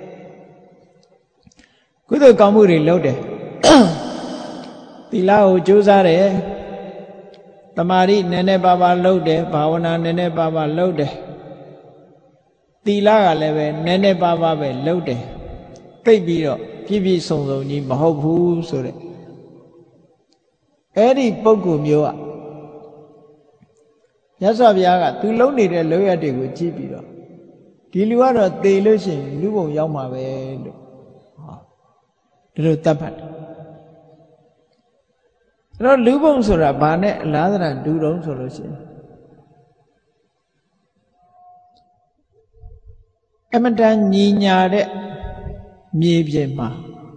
[SPEAKER 1] ကုသိုလ်ကောင်းမှုတွေလုပ်တယ်သီလကိုကြိုးစားတယ်တမာရီနည်းနည်းပါးပါးလုပ်တယ်ဘာဝနာနည်းနည်းပါးပါးလုပ်တယ်သီလကလည်းပဲနည်းနည်းပါးပါးပဲလုပ်တယ်သိပြီးတော့ပြည့်ပြည့်စုံစုံကြီးမဟုတ်ဘူးဆိုတဲ့အဲ့ဒီပုဂ္ဂိုလ်မျိုးကမြတ်စွာဘုရားကသူလုံးနေတဲ့လောရတွေကိုကြည့်ပြီးတော့ဒီလူကတော့သေလို့ရှိရင်လူဘုံရောက်မှာပဲလို့ဟောဒီလိုတတ်ပါတယ်အဲ့တော့လူဘုံဆိုတာဘာနဲ့အလားသဏ္ဍာန်တူတုံးဆိုလို့ရှိရင်အမတန်ညီညာတဲ့မြေပြင်မှာ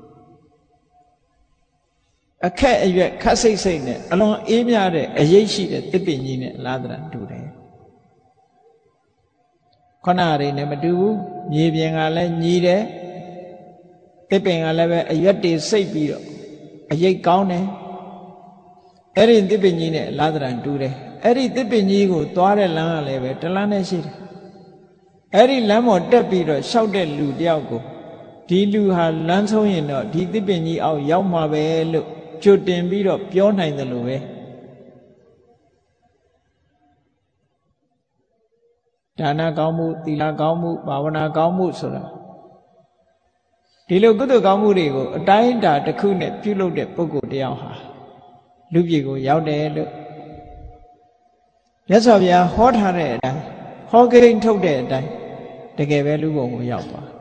[SPEAKER 1] အခက်အရွက်ခက်စိတ်စိတ်နဲ့အလွန်အေးမြတဲ့အရေးရှိတဲ့တစ်ပင်ကြီးနဲ့အလားသဏ္ဍာန်တူတယ်ခဏရည်နဲ့မတူဘူးမြေပြင်ကလည်းညီတယ်တစ်ပင်ကလည်းပဲအရွက်တွေစိတ်ပြီးတော့အရိပ်ကောင်းတယ်အဲ့ဒီတစ်ပင်ကြီးနဲ့အလားသဏ္ဍာန်တူတယ်အဲ့ဒီတစ်ပင်ကြီးကိုသွားတဲ့လမ်းကလည်းပဲတလမ်းနဲ့ရှိတယ်အဲ့ဒီလမ်းပေါ်တက်ပြီးတော့ရှောက်တဲ့လူတယောက်ကိုဒီလူဟာလမ်းဆုံးရင်တော့ဒီတစ်ပင်ကြီးအောက်ရောက်မှာပဲလို့ကြိုတင်ပြီးတော့ပြောနိုင်တယ်လို့ပဲဒါနကောင်းမှုသီလကောင်းမှုဘာဝနာကောင်းမှုဆိုတာဒီလိုကုသိုလ်ကောင်းမှုတွေကိုအတိုင်းအတာတစ်ခုနဲ့ပြုလုပ်တဲ့ပုဂ္ဂိုလ်တယောက်ဟာလူပြည်ကိုရောက်တယ်လို့မြတ်စွာဘုရားဟောထားတဲ့အတိုင်းဟောကိန်းထုတ်တဲ့အတိုင်းတကယ်ပဲလူဘုံကိုရောက်သွား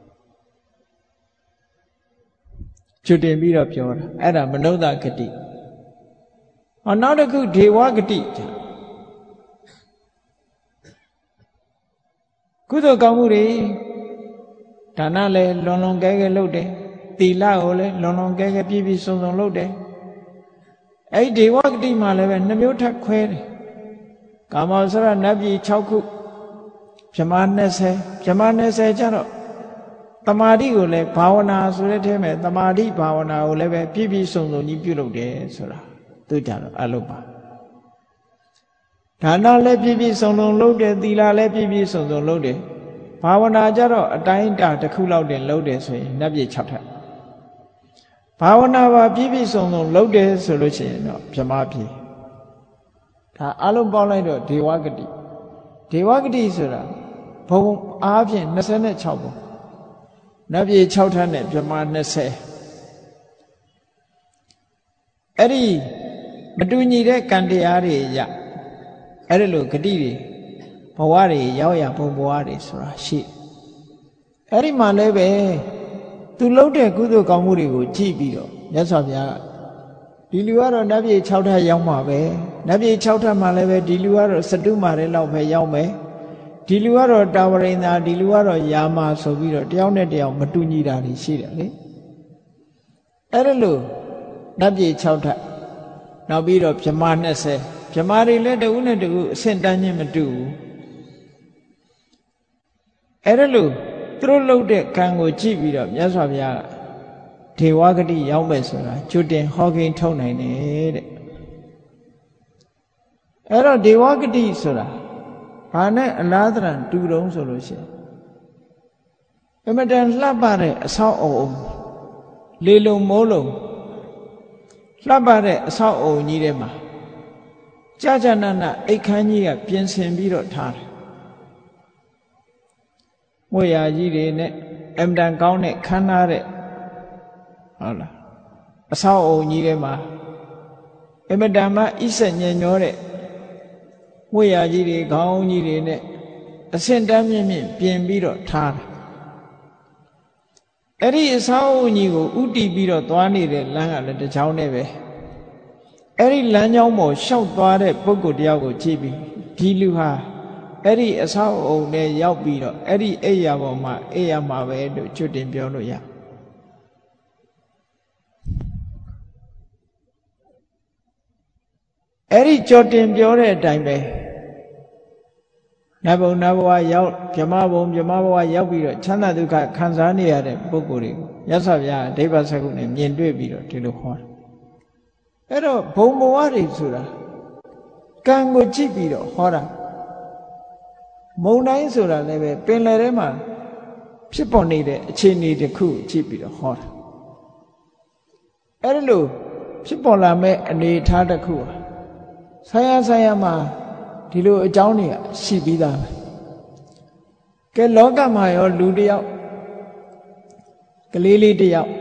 [SPEAKER 1] ကျွတ်တင်ပြီးတော့ပြောတာအဲ့ဒါမနုဿဂတိဟောနောက်တစ်ခုဒေဝဂတိကုသိုလ်ကောင်းမှုတွေဒါနလည်းလွန်လွန်ကဲကဲလုပ်တယ်သီလကိုလည်းလွန်လွန်ကဲကဲပြည့်ပြည့်စုံစုံလုပ်တယ်အဲ့ဒီဒေဝဂတိမှာလည်းပဲနှမျိုးထပ်ခွဲတယ်ကာမောစရနတ်ပြည်၆ခုဗြဟ္မာ၂၀ဗြဟ္မာ၂၀ကျတော့တမာတိကိုလည်းဘာဝနာဆိုတဲ့ထဲမှာတမာတိဘာဝနာကိုလည်းပဲပြည့်ပြည့်စုံစုံကြီးပြုလုပ်တယ်ဆိုတာသူကြတော့အလုပ်ပါဒါနလည်းပြည့်ပြည့်စုံစုံလုပ်တယ်သီလလည်းပြည့်ပြည့်စုံစုံလုပ်တယ်ဘာဝနာကြတော့အတိုင်းအတာတစ်ခုလောက်တင်လုပ်တယ်ဆိုရင်နတ်ပြည်၆ထပ်ဘာဝနာပါပြည့်ပြည့်စုံစုံလုပ်တယ်ဆိုလို့ရှိရင်တော့ဗြဟ္မာပြည်ဒါအလုံးပေါင်းလိုက်တော့ဒေဝဂတိဒေဝဂတိဆိုတာဘုံအားဖြင့်၂၆ဘုံနတ်ပြည်၆ထပ်နဲ့ဗြဟ္မာ၂၀အဲ့ဒီမတူညီတဲ့ကံတရားတွေရအဲ့ဒီလိုဂတိတွေဘဝတွေရောက်ရဘုံဘဝတွေဆိုတာရှိအဲ့ဒီမှာလည်းပဲသူလုပ်တဲ့ကုသိုလ်ကောင်းမှုတွေကိုကြည့်ပြီးတော့မြတ်စွာဘုရားကဒီလူကတော့နတ်ပြည်၆ထပ်ရောက်မှာပဲနတ်ပြည်၆ထပ်မှာလည်းပဲဒီလူကတော့စတုမာတွေလောက်ပဲရောက်မယ်ဒီလူကတော့တာဝရိန္ဒာဒီလူကတော့ယာမဆိုပြီးတော့တယောက်နဲ့တယောက်မတူညီတာတွေရှိတယ်လေအဲ့ဒါလို့နတ်ပြည်၆ထပ်နောက်ပြီးတော့ဗြဟ္မာ၂၀ဗြဟ္မာတွေလည်းတဦးနဲ့တဦးအဆင့်တန်းချင်းမတူဘူးအဲ့ဒါလို့သူတို့လုပ်တဲ့ကံကိုကြည့်ပြီးတော့မြတ်စွာဘုရားဒေဝဂတိရောက်မယ်ဆိုတာကျွတ်တင်ဟောကိန်းထုတ်နိုင်တယ်တဲ့အဲ့တော့ဒေဝဂတိဆိုတာဘာနဲ့အလားတန်တူတုံးဆိုလို့ရှိရင်အမတန်လှပတဲ့အဆောက်အအုံလေလုံမိုးလုံလှပတဲ့အဆောက်အအုံကြီးထဲမှာကြာကြာနာနာအိတ်ခမ်းကြီးကပြင်ဆင်ပြီးတော့ထားတယ်မွေရာကြီးတွေနဲ့အမတန်ကောင်းတဲ့ခမ်းနားတဲ့ဟုတ်လားအဆောက်အအုံကြီးထဲမှာအမတန်မှဣစညင်ညောတဲ့မွေရာကြီးတွေခေါင်းကြီးတွေနဲ့အဆင့်တန်းမြင့်မြင့်ပြင်ပြီးတော့ထားတယ်အဲ့ဒီအဆောက်အဦကြီးကိုဥတီပြီးတော့သွားနေတဲ့လမ်းကလည်းတစ်ချောင်းနဲ့ပဲအဲ့ဒီလမ်းကြောင်းပေါ်ရှောက်သွားတဲ့ပုဂ္ဂိုလ်တယောက်ကိုကြည့်ပြီးဒီလူဟာအဲ့ဒီအဆောက်အဦနဲ့ရောက်ပြီးတော့အဲ့ဒီအိယာပေါ်မှာအိယာမှာပဲလို့ကျွတ်တင်ပြောလို့ရအဲ့ဒီကြော်တင်ပြောတဲ့အတိုင်းပဲနတ်ဘုံနတ်ဘဝရောက်ဗြဟ္မာဘုံဗြဟ္မာဘဝရောက်ပြီးတော့ချမ်းသာဒုက္ခခံစားနေရတဲ့ပုဂ္ဂိုလ်တွေကိုမြတ်စွာဘုရားဒိဗ္ဗစကုနဲ့မြင်တွေ့ပြီးတော့ဒီလိုဟောတယ်အဲ့တော့ဘုံဘဝတွေဆိုတာကံကိုကြည့်ပြီးတော့ဟောတာမုံတိုင်းဆိုတာလည်းပဲပင်လယ်ထဲမှာဖြစ်ပေါ်နေတဲ့အခြေအနေတစ်ခုကိုကြည့်ပြီးတော့ဟောတာအဲ့ဒါလို့ဖြစ်ပေါ်လာမဲ့အနေအထားတစ်ခုဆိုင်ရဆိုင်ရမှာဒီလိုအကြောင်းတွေကရှိပြီးသားပဲကဲလောကမှာရောလူတယောက်ကလေးလေးတယောက်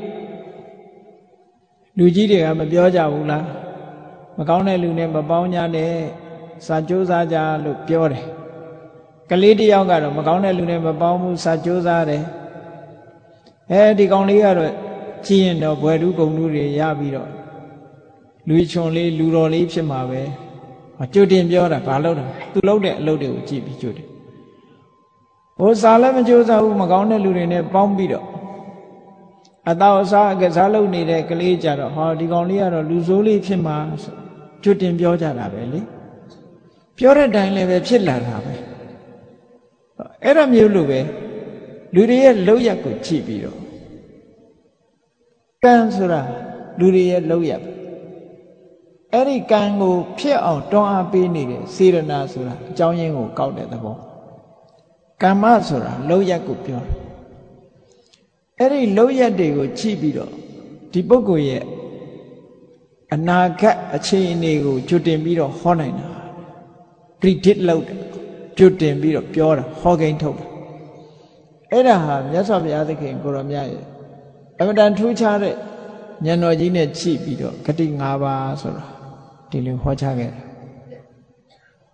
[SPEAKER 1] လူကြီးတွေကမပြောကြဘူးလားမကောင်းတဲ့လူနဲ့မပေါင်းကြနဲ့စာကြိုးစားကြလို့ပြောတယ်ကလေးတယောက်ကတော့မကောင်းတဲ့လူနဲ့မပေါင်းဘူးစာကြိုးစားတယ်အဲဒီကောင်လေးကတော့ကြည့်ရင်တော့ဘွယ်တူးကုံတူးတွေရပြီးတော့လူချွန်လေးလူတော်လေးဖြစ်မှာပဲကြိုတင်ပြောတာဘာလို့လဲသူလုပ်တဲ့အလုပ်တွေကိုကြည့်ပြီးကြိုတယ်ဟိုစာလည်းမကြိုးစားဘူးမကောင်းတဲ့လူတွေနဲ့ပေါင်းပြီးတော့အတောအစားအကစားလုပ်နေတဲ့ကလေးကြတော့ဟောဒီကောင်လေးကတော့လူဆိုးလေးဖြစ်မှာဆိုကြိုတင်ပြောကြတာပဲလေပြောတဲ့တိုင်လည်းပဲဖြစ်လာတာပဲအဲ့ဒါမျိုးလိုပဲလူတွေရဲ့လောက်ရက်ကိုကြည့်ပြီးတော့ကံဆိုတာလူတွေရဲ့လောက်ရက်အဲ့ဒီကံကိုဖြစ်အောင်တွန်းအားပေးနေတဲ့စေရနာဆိုတာအကြောင်းရင်းကိုကောက်တဲ့သဘောကမ္မဆိုတာလောက်ရက်ကိုပြောတယ်အဲ့ဒီလောက်ရက်တွေကိုကြည့်ပြီးတော့ဒီပုဂ္ဂိုလ်ရဲ့အနာဂတ်အခြေအနေကိုကြွတင်ပြီးတော့ဟောနိုင်တာ predict လုပ်တယ်ကြွတင်ပြီးတော့ပြောတာဟောကိန်းထုတ်တာအဲ့ဒါဟာမြတ်စွာဘုရားသခင်ကိုရောမြတ်ရဲ့အမတန်ထူးခြားတဲ့ဉာဏ်တော်ကြီးနဲ့ကြည့်ပြီးတော့ဂတိ၅ပါးဆိုတာဒီလိုဟောချခဲ့တာ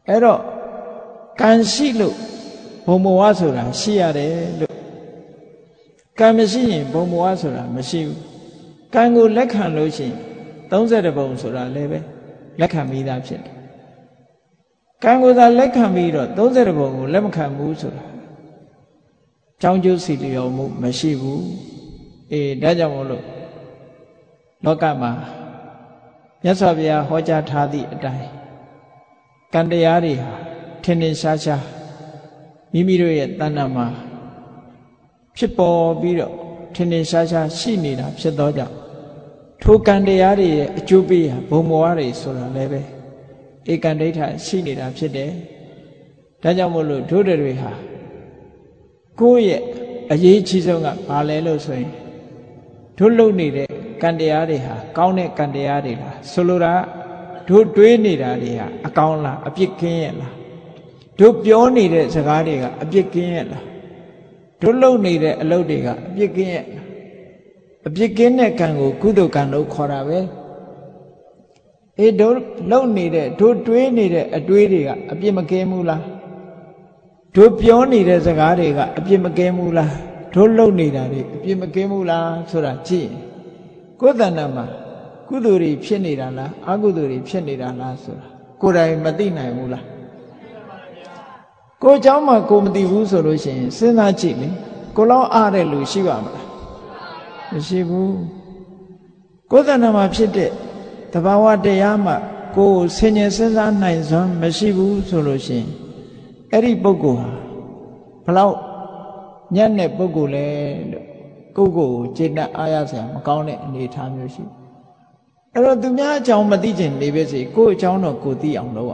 [SPEAKER 1] အဲ့တော့ကံရှိလို့ဘုံဘဝဆိုတာရှိရတယ်လို့ကံမရှိရင်ဘုံဘဝဆိုတာမရှိဘူးကံကိုလက်ခံလို့ရှိရင်သုံးဆယ်ဘုံဆိုတာလည်းပဲလက်ခံပြီးသားဖြစ်တယ်ကံကိုသာလက်ခံပြီးတော့သုံးဆယ်ဘုံကိုလက်မခံဘူးဆိုတာကြောင်းကျိုးစီလျော်မှုမရှိဘူးအေးဒါကြောင့်မို့လို့လောကမှာမြတ်စွာဘုရားဟောကြားထားသည့်အတိုင်းကံတရားတွေဟာထင်ထင်ရှားရှားမိမိတို့ရဲ့တဏ္ဍာမှာဖြစ်ပေါ်ပြီးတော့ထင်ထင်ရှားရှားရှိနေတာဖြစ်သောကြောင့်ထိုကံတရားတွေရဲ့အကျိုးပေးရာဘုံဘဝတွေဆိုတာလည်းပဲဧကံဒိဋ္ဌရှိနေတာဖြစ်တယ်ဒါကြောင့်မို့လို့တို့တွေဟာကိုယ့်ရဲ့အရေးကြီးဆုံးကဘာလဲလို့ဆိုရင်တို့လုံနေတဲ့ကံတရားတွေဟာကောင်းတဲ့ကံတရားတွေလားဆိုလိုတာတို့တွေးနေတာတွေဟာအကောင်းလားအပြစ်ကင်းရဲ့လားတို့ပြောနေတဲ့စကားတွေကအပြစ်ကင်းရဲ့လားတို့လုံနေတဲ့အလုပ်တွေကအပြစ်ကင်းရဲ့လားအပြစ်ကင်းတဲ့ကံကိုကုသိုလ်ကံလို့ခေါ်တာပဲအေးတို့လုံနေတဲ့တို့တွေးနေတဲ့အတွေးတွေကအပြစ်မကင်းဘူးလားတို့ပြောနေတဲ့စကားတွေကအပြစ်မကင်းဘူးလားတို့လုံနေတာတွေအပြစ်မကင်းဘူးလားဆိုတာကြည့်ကိုယ်တဏ္ဍာမှာကုသိုလ်တွေဖြစ်နေတာလားအကုသိုလ်တွေဖြစ်နေတာလားဆိုတာကိုယ်တိုင်မသိနိုင်ဘူးလားကိုယ်เจ้าမှာကိုမသိဘူးဆိုလို့ရှိရင်စဉ်းစားကြည့်လေကိုလောက်အားတဲ့လူရှိပါမလားမရှိဘူးကိုယ်တဏ္ဍာမှာဖြစ်တဲ့သဘာဝတရားမှာကိုယ်ဆင်ញင်စဉ်းစားနိုင်စွမ်းမရှိဘူးဆိုလို့ရှိရင်အဲ့ဒီပုဂ္ဂိုလ်ဟာဘလောက်ညံ့တဲ့ပုဂ္ဂိုလ်လဲလို့ကိုယ့်ကိုယ်ကျေနပ်အားရစရာမကောင်းတဲ့အနေအထားမျိုးရှိအဲ့တော့သူများအကြောင်းမသိချင်နေပဲစီကိုယ့်အကြောင်းတော့ကိုသိအောင်လုပ်ရ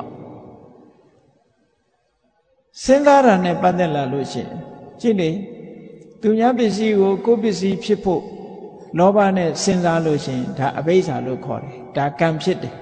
[SPEAKER 1] စဉ်းစားတာနဲ့ပတ်သက်လာလို့ရှိရင်ကြည့်လေသူများပစ္စည်းကိုကိုယ့်ပစ္စည်းဖြစ်ဖို့လောဘနဲ့စဉ်းစားလို့ရှိရင်ဒါအဘိဓါလို့ခေါ်တယ်ဒါကံဖြစ်တယ်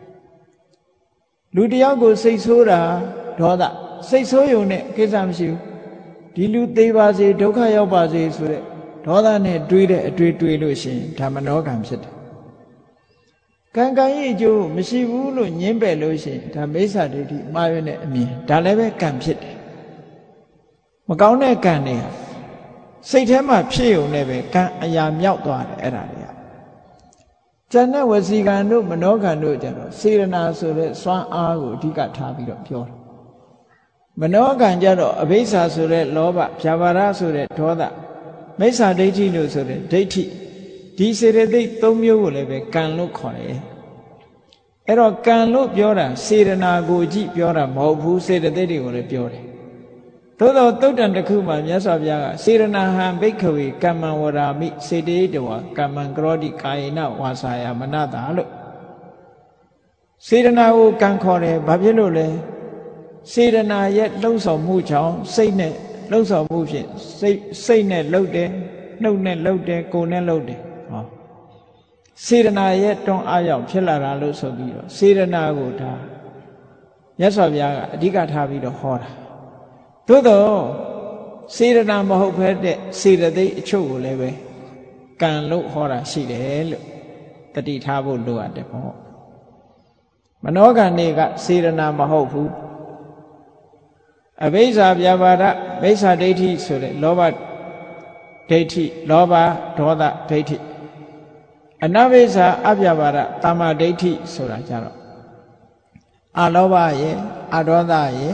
[SPEAKER 1] လူတယောက်ကိုစိတ်ဆိုးတာဒေါသစိတ်ဆိုးရုံနဲ့ကိစ္စမရှိဘူးဒီလူသေးပါစေဒုက္ခရောက်ပါစေဆိုတဲ့ဒေါသနဲ့တွေးတဲ့အတွေ့တွေးလို့ရှိရင်ဒါမနောကံဖြစ်တယ်ကံကံရဲ့အကျိုးမရှိဘူးလို့ညင်းပယ်လို့ရှိရင်ဒါမိစ္ဆာဒိဋ္ဌိမှားရတဲ့အမြင်ဒါလည်းပဲကံဖြစ်တယ်မကောင်းတဲ့ကံတွေဟာစိတ်ထဲမှာဖြစ်ုံနဲ့ပဲကံအရာမြောက်သွားတယ်အဲ့ဒါတွေကဉာဏ်နဲ့ဝစီကံတို့မနောကံတို့ကျတော့စေရနာဆိုတဲ့စွမ်းအားကိုအဓိကထားပြီးတော့ပြောတယ်မနောကံကြတော့အဘိဓါဆိုတဲ့လောဘဗျာပါဒဆိုတဲ့ဒေါသမိစ္ဆာဒိဋ္ဌိလို့ဆိုတဲ့ဒိဋ္ဌိဒီစေတသိက်သုံးမျိုးကိုလည်းပဲကံလို့ခေါ်တယ်အဲ့တော့ကံလို့ပြောတာစေရနာကိုကြည့်ပြောတာမဟုတ်ဘူးစေတသိက်တွေကိုလည်းပြောတယ်သို့သောသုတ်တံတစ်ခုမှာမြတ်စွာဘုရားကစေရနာဟံဘိက္ခဝေကမ္မံဝရာမိစေတေတဝါကမ္မံကရောတိကာယေနဝါစာယမနတာလို့စေရနာကိုကံခေါ်တယ်ဘာဖြစ်လို့လဲစေရနာရဲ့လှုပ်ဆောင်မှုကြောင့်စိတ်နဲ့လှုပ်ဆောင်မှုဖြင့်စိတ်စိတ်နဲ့လှုပ်တယ်နှုတ်နဲ့လှုပ်တယ်ကိုယ်နဲ့လှုပ်တယ်ဟောစေရနာရဲ့တွန်းအားကြောင့်ဖြစ်လာတာလို့ဆိုပြီးတော့စေရနာကိုဒါမြတ်စွာဘုရားကအဓိကထားပြီးတော့ဟောတာသို့တော့စေရနာမဟုတ်ဘဲတဲ့စေတသိက်အချို့ကိုလည်းပဲကံလို့ဟောတာရှိတယ်လို့တတိထားဖို့လိုအပ်တယ်ပေါ့မနောကံတွေကစေရနာမဟုတ်ဘူးအဘိဓါဗျာပါဒမိစ္ဆာဒိဋ္ဌိဆိုတဲ့လောဘဒိဋ္ဌိလောဘဒေါသဒိဋ္ဌိအနဘိစ္ဆာအဗျာပါဒသမ္မာဒိဋ္ဌိဆိုတာကြတော့အလောဘရဲ့အဒေါသရဲ့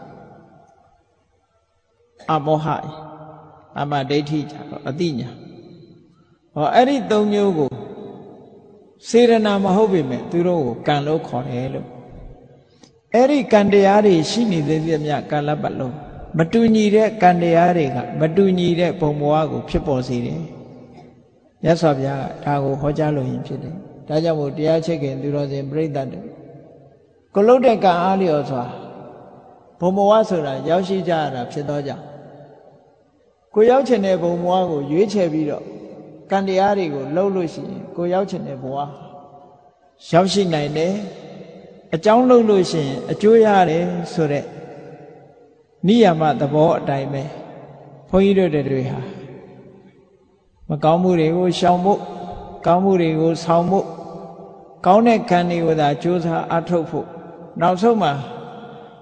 [SPEAKER 1] အမောဟရဲ့သမ္မာဒိဋ္ဌိကြတော့အတိညာဟောအဲ့ဒီသုံးမျိုးကိုစေရနာမဟုတ်ပေမဲ့သူတို့ကိုကံလို့ခေါ်တယ်လို့အဲ့ဒီကံတရားတွေရှိနေသေးသမျှကာလပတ်လုံးမတူညီတဲ့ကံတရားတွေကမတူညီတဲ့ဘုံဘဝကိုဖြစ်ပေါ်စေတယ်မြတ်စွာဘုရားကဒါကိုဟောကြားလို့ရင်ဖြစ်တယ်ဒါကြောင့်မို့တရားချစ်ခင်သူတော်စင်ပြိဿတ်တွေကိုလုတ်တဲ့ကံအားလျော်စွာဘုံဘဝဆိုတာရောက်ရှိကြရတာဖြစ်သောကြောင့်ကိုရောက်ချင်တဲ့ဘုံဘဝကိုရွေးချယ်ပြီးတော့ကံတရားတွေကိုလှုပ်လို့ရှိရင်ကိုရောက်ချင်တဲ့ဘဝရောက်ရှိနိုင်တယ်အကြောင်းလုပ်လို့ရှိရင်အကျိုးရတယ်ဆိုတဲ့နိယာမသဘောအတိုင်းပဲဘုန်းကြီးတို့တွေဟာမကောင်းမှုတွေကိုရှောင်ဖို့ကောင်းမှုတွေကိုဆောင်ဖို့ကောင်းတဲ့ကံတွေကိုသာကြိုးစားအထုတ်ဖို့နောက်ဆုံးမှာ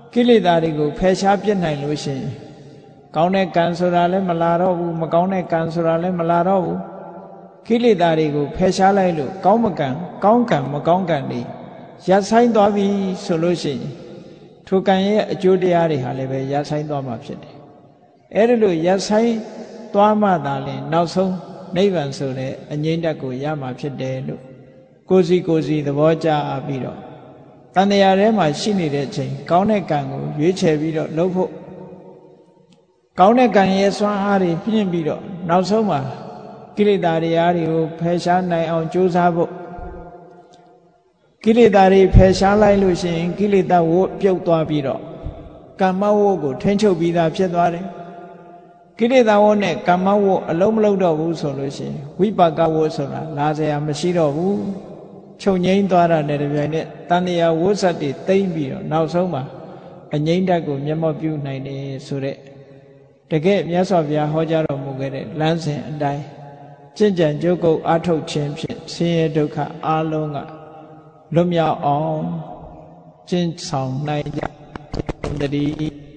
[SPEAKER 1] ကိလေသာတွေကိုဖယ်ရှားပြစ်နိုင်လို့ရှိရင်ကောင်းတဲ့ကံဆိုတာလည်းမလာတော့ဘူးမကောင်းတဲ့ကံဆိုတာလည်းမလာတော့ဘူးကိလေသာတွေကိုဖယ်ရှားလိုက်လို့ကောင်းမကံကောင်းကံမကောင်းကံတွေရပ်ဆိုင်သွားပြီဆိုလို့ရှိရင်ထိုကံရဲ့အကျိုးတရားတွေဟာလည်းပဲရပ်ဆိုင်သွားမှာဖြစ်တယ်အဲ့ဒါလို့ရပ်ဆိုင်သွားမှသာလျှင်နောက်ဆုံးနိဗ္ဗာန်ဆိုတဲ့အငြိမ့်တက်ကိုရမှာဖြစ်တယ်လို့ကိုယ်စီကိုယ်စီသဘောကျပြီးတော့တန်တရားထဲမှာရှိနေတဲ့အချိန်ကောင်းတဲ့ကံကိုရွေးချယ်ပြီးတော့လုပ်ဖို့ကောင်းတဲ့ကံရဲ့စွမ်းအားတွေပြည့်ပြီးတော့နောက်ဆုံးမှာကိလေသာတရားတွေကိုဖယ်ရှားနိုင်အောင်ကြိုးစားဖို့ကိလေသာတွေဖယ်ရှားလိုက်လို့ရှိရင်ကိလေသာဝတ်ပြုတ်သွားပြီးတော့ကမ္မဝတ်ကိုထိန်းချုပ်ပြီးသားဖြစ်သွားတယ်ကိလေသာဝတ်နဲ့ကမ္မဝတ်အလုံးမလုံးတော့ဘူးဆိုလို့ရှိရင်ဝိပါကဝတ်ဆိုတာလာစရာမရှိတော့ဘူးချုပ်ငိမ့်သွားတာနဲ့တပြိုင်နက်တန်တရားဝတ်ဆက်တွေတိမ့်ပြီးတော့နောက်ဆုံးမှာအငြိမ့်တက်ကိုမျက်မှောက်ပြုနိုင်တယ်ဆိုတဲ့တကယ်မြတ်စွာဘုရားဟောကြားတော်မူခဲ့တဲ့လမ်းစဉ်အတိုင်းကျင့်ကြံကြိုးကုပ်အားထုတ်ခြင်းဖြင့်ဆင်းရဲဒုက္ခအလုံးကလွတ်မြောက်အောင်ကျင့်ဆောင်နိုင်ကြတည်း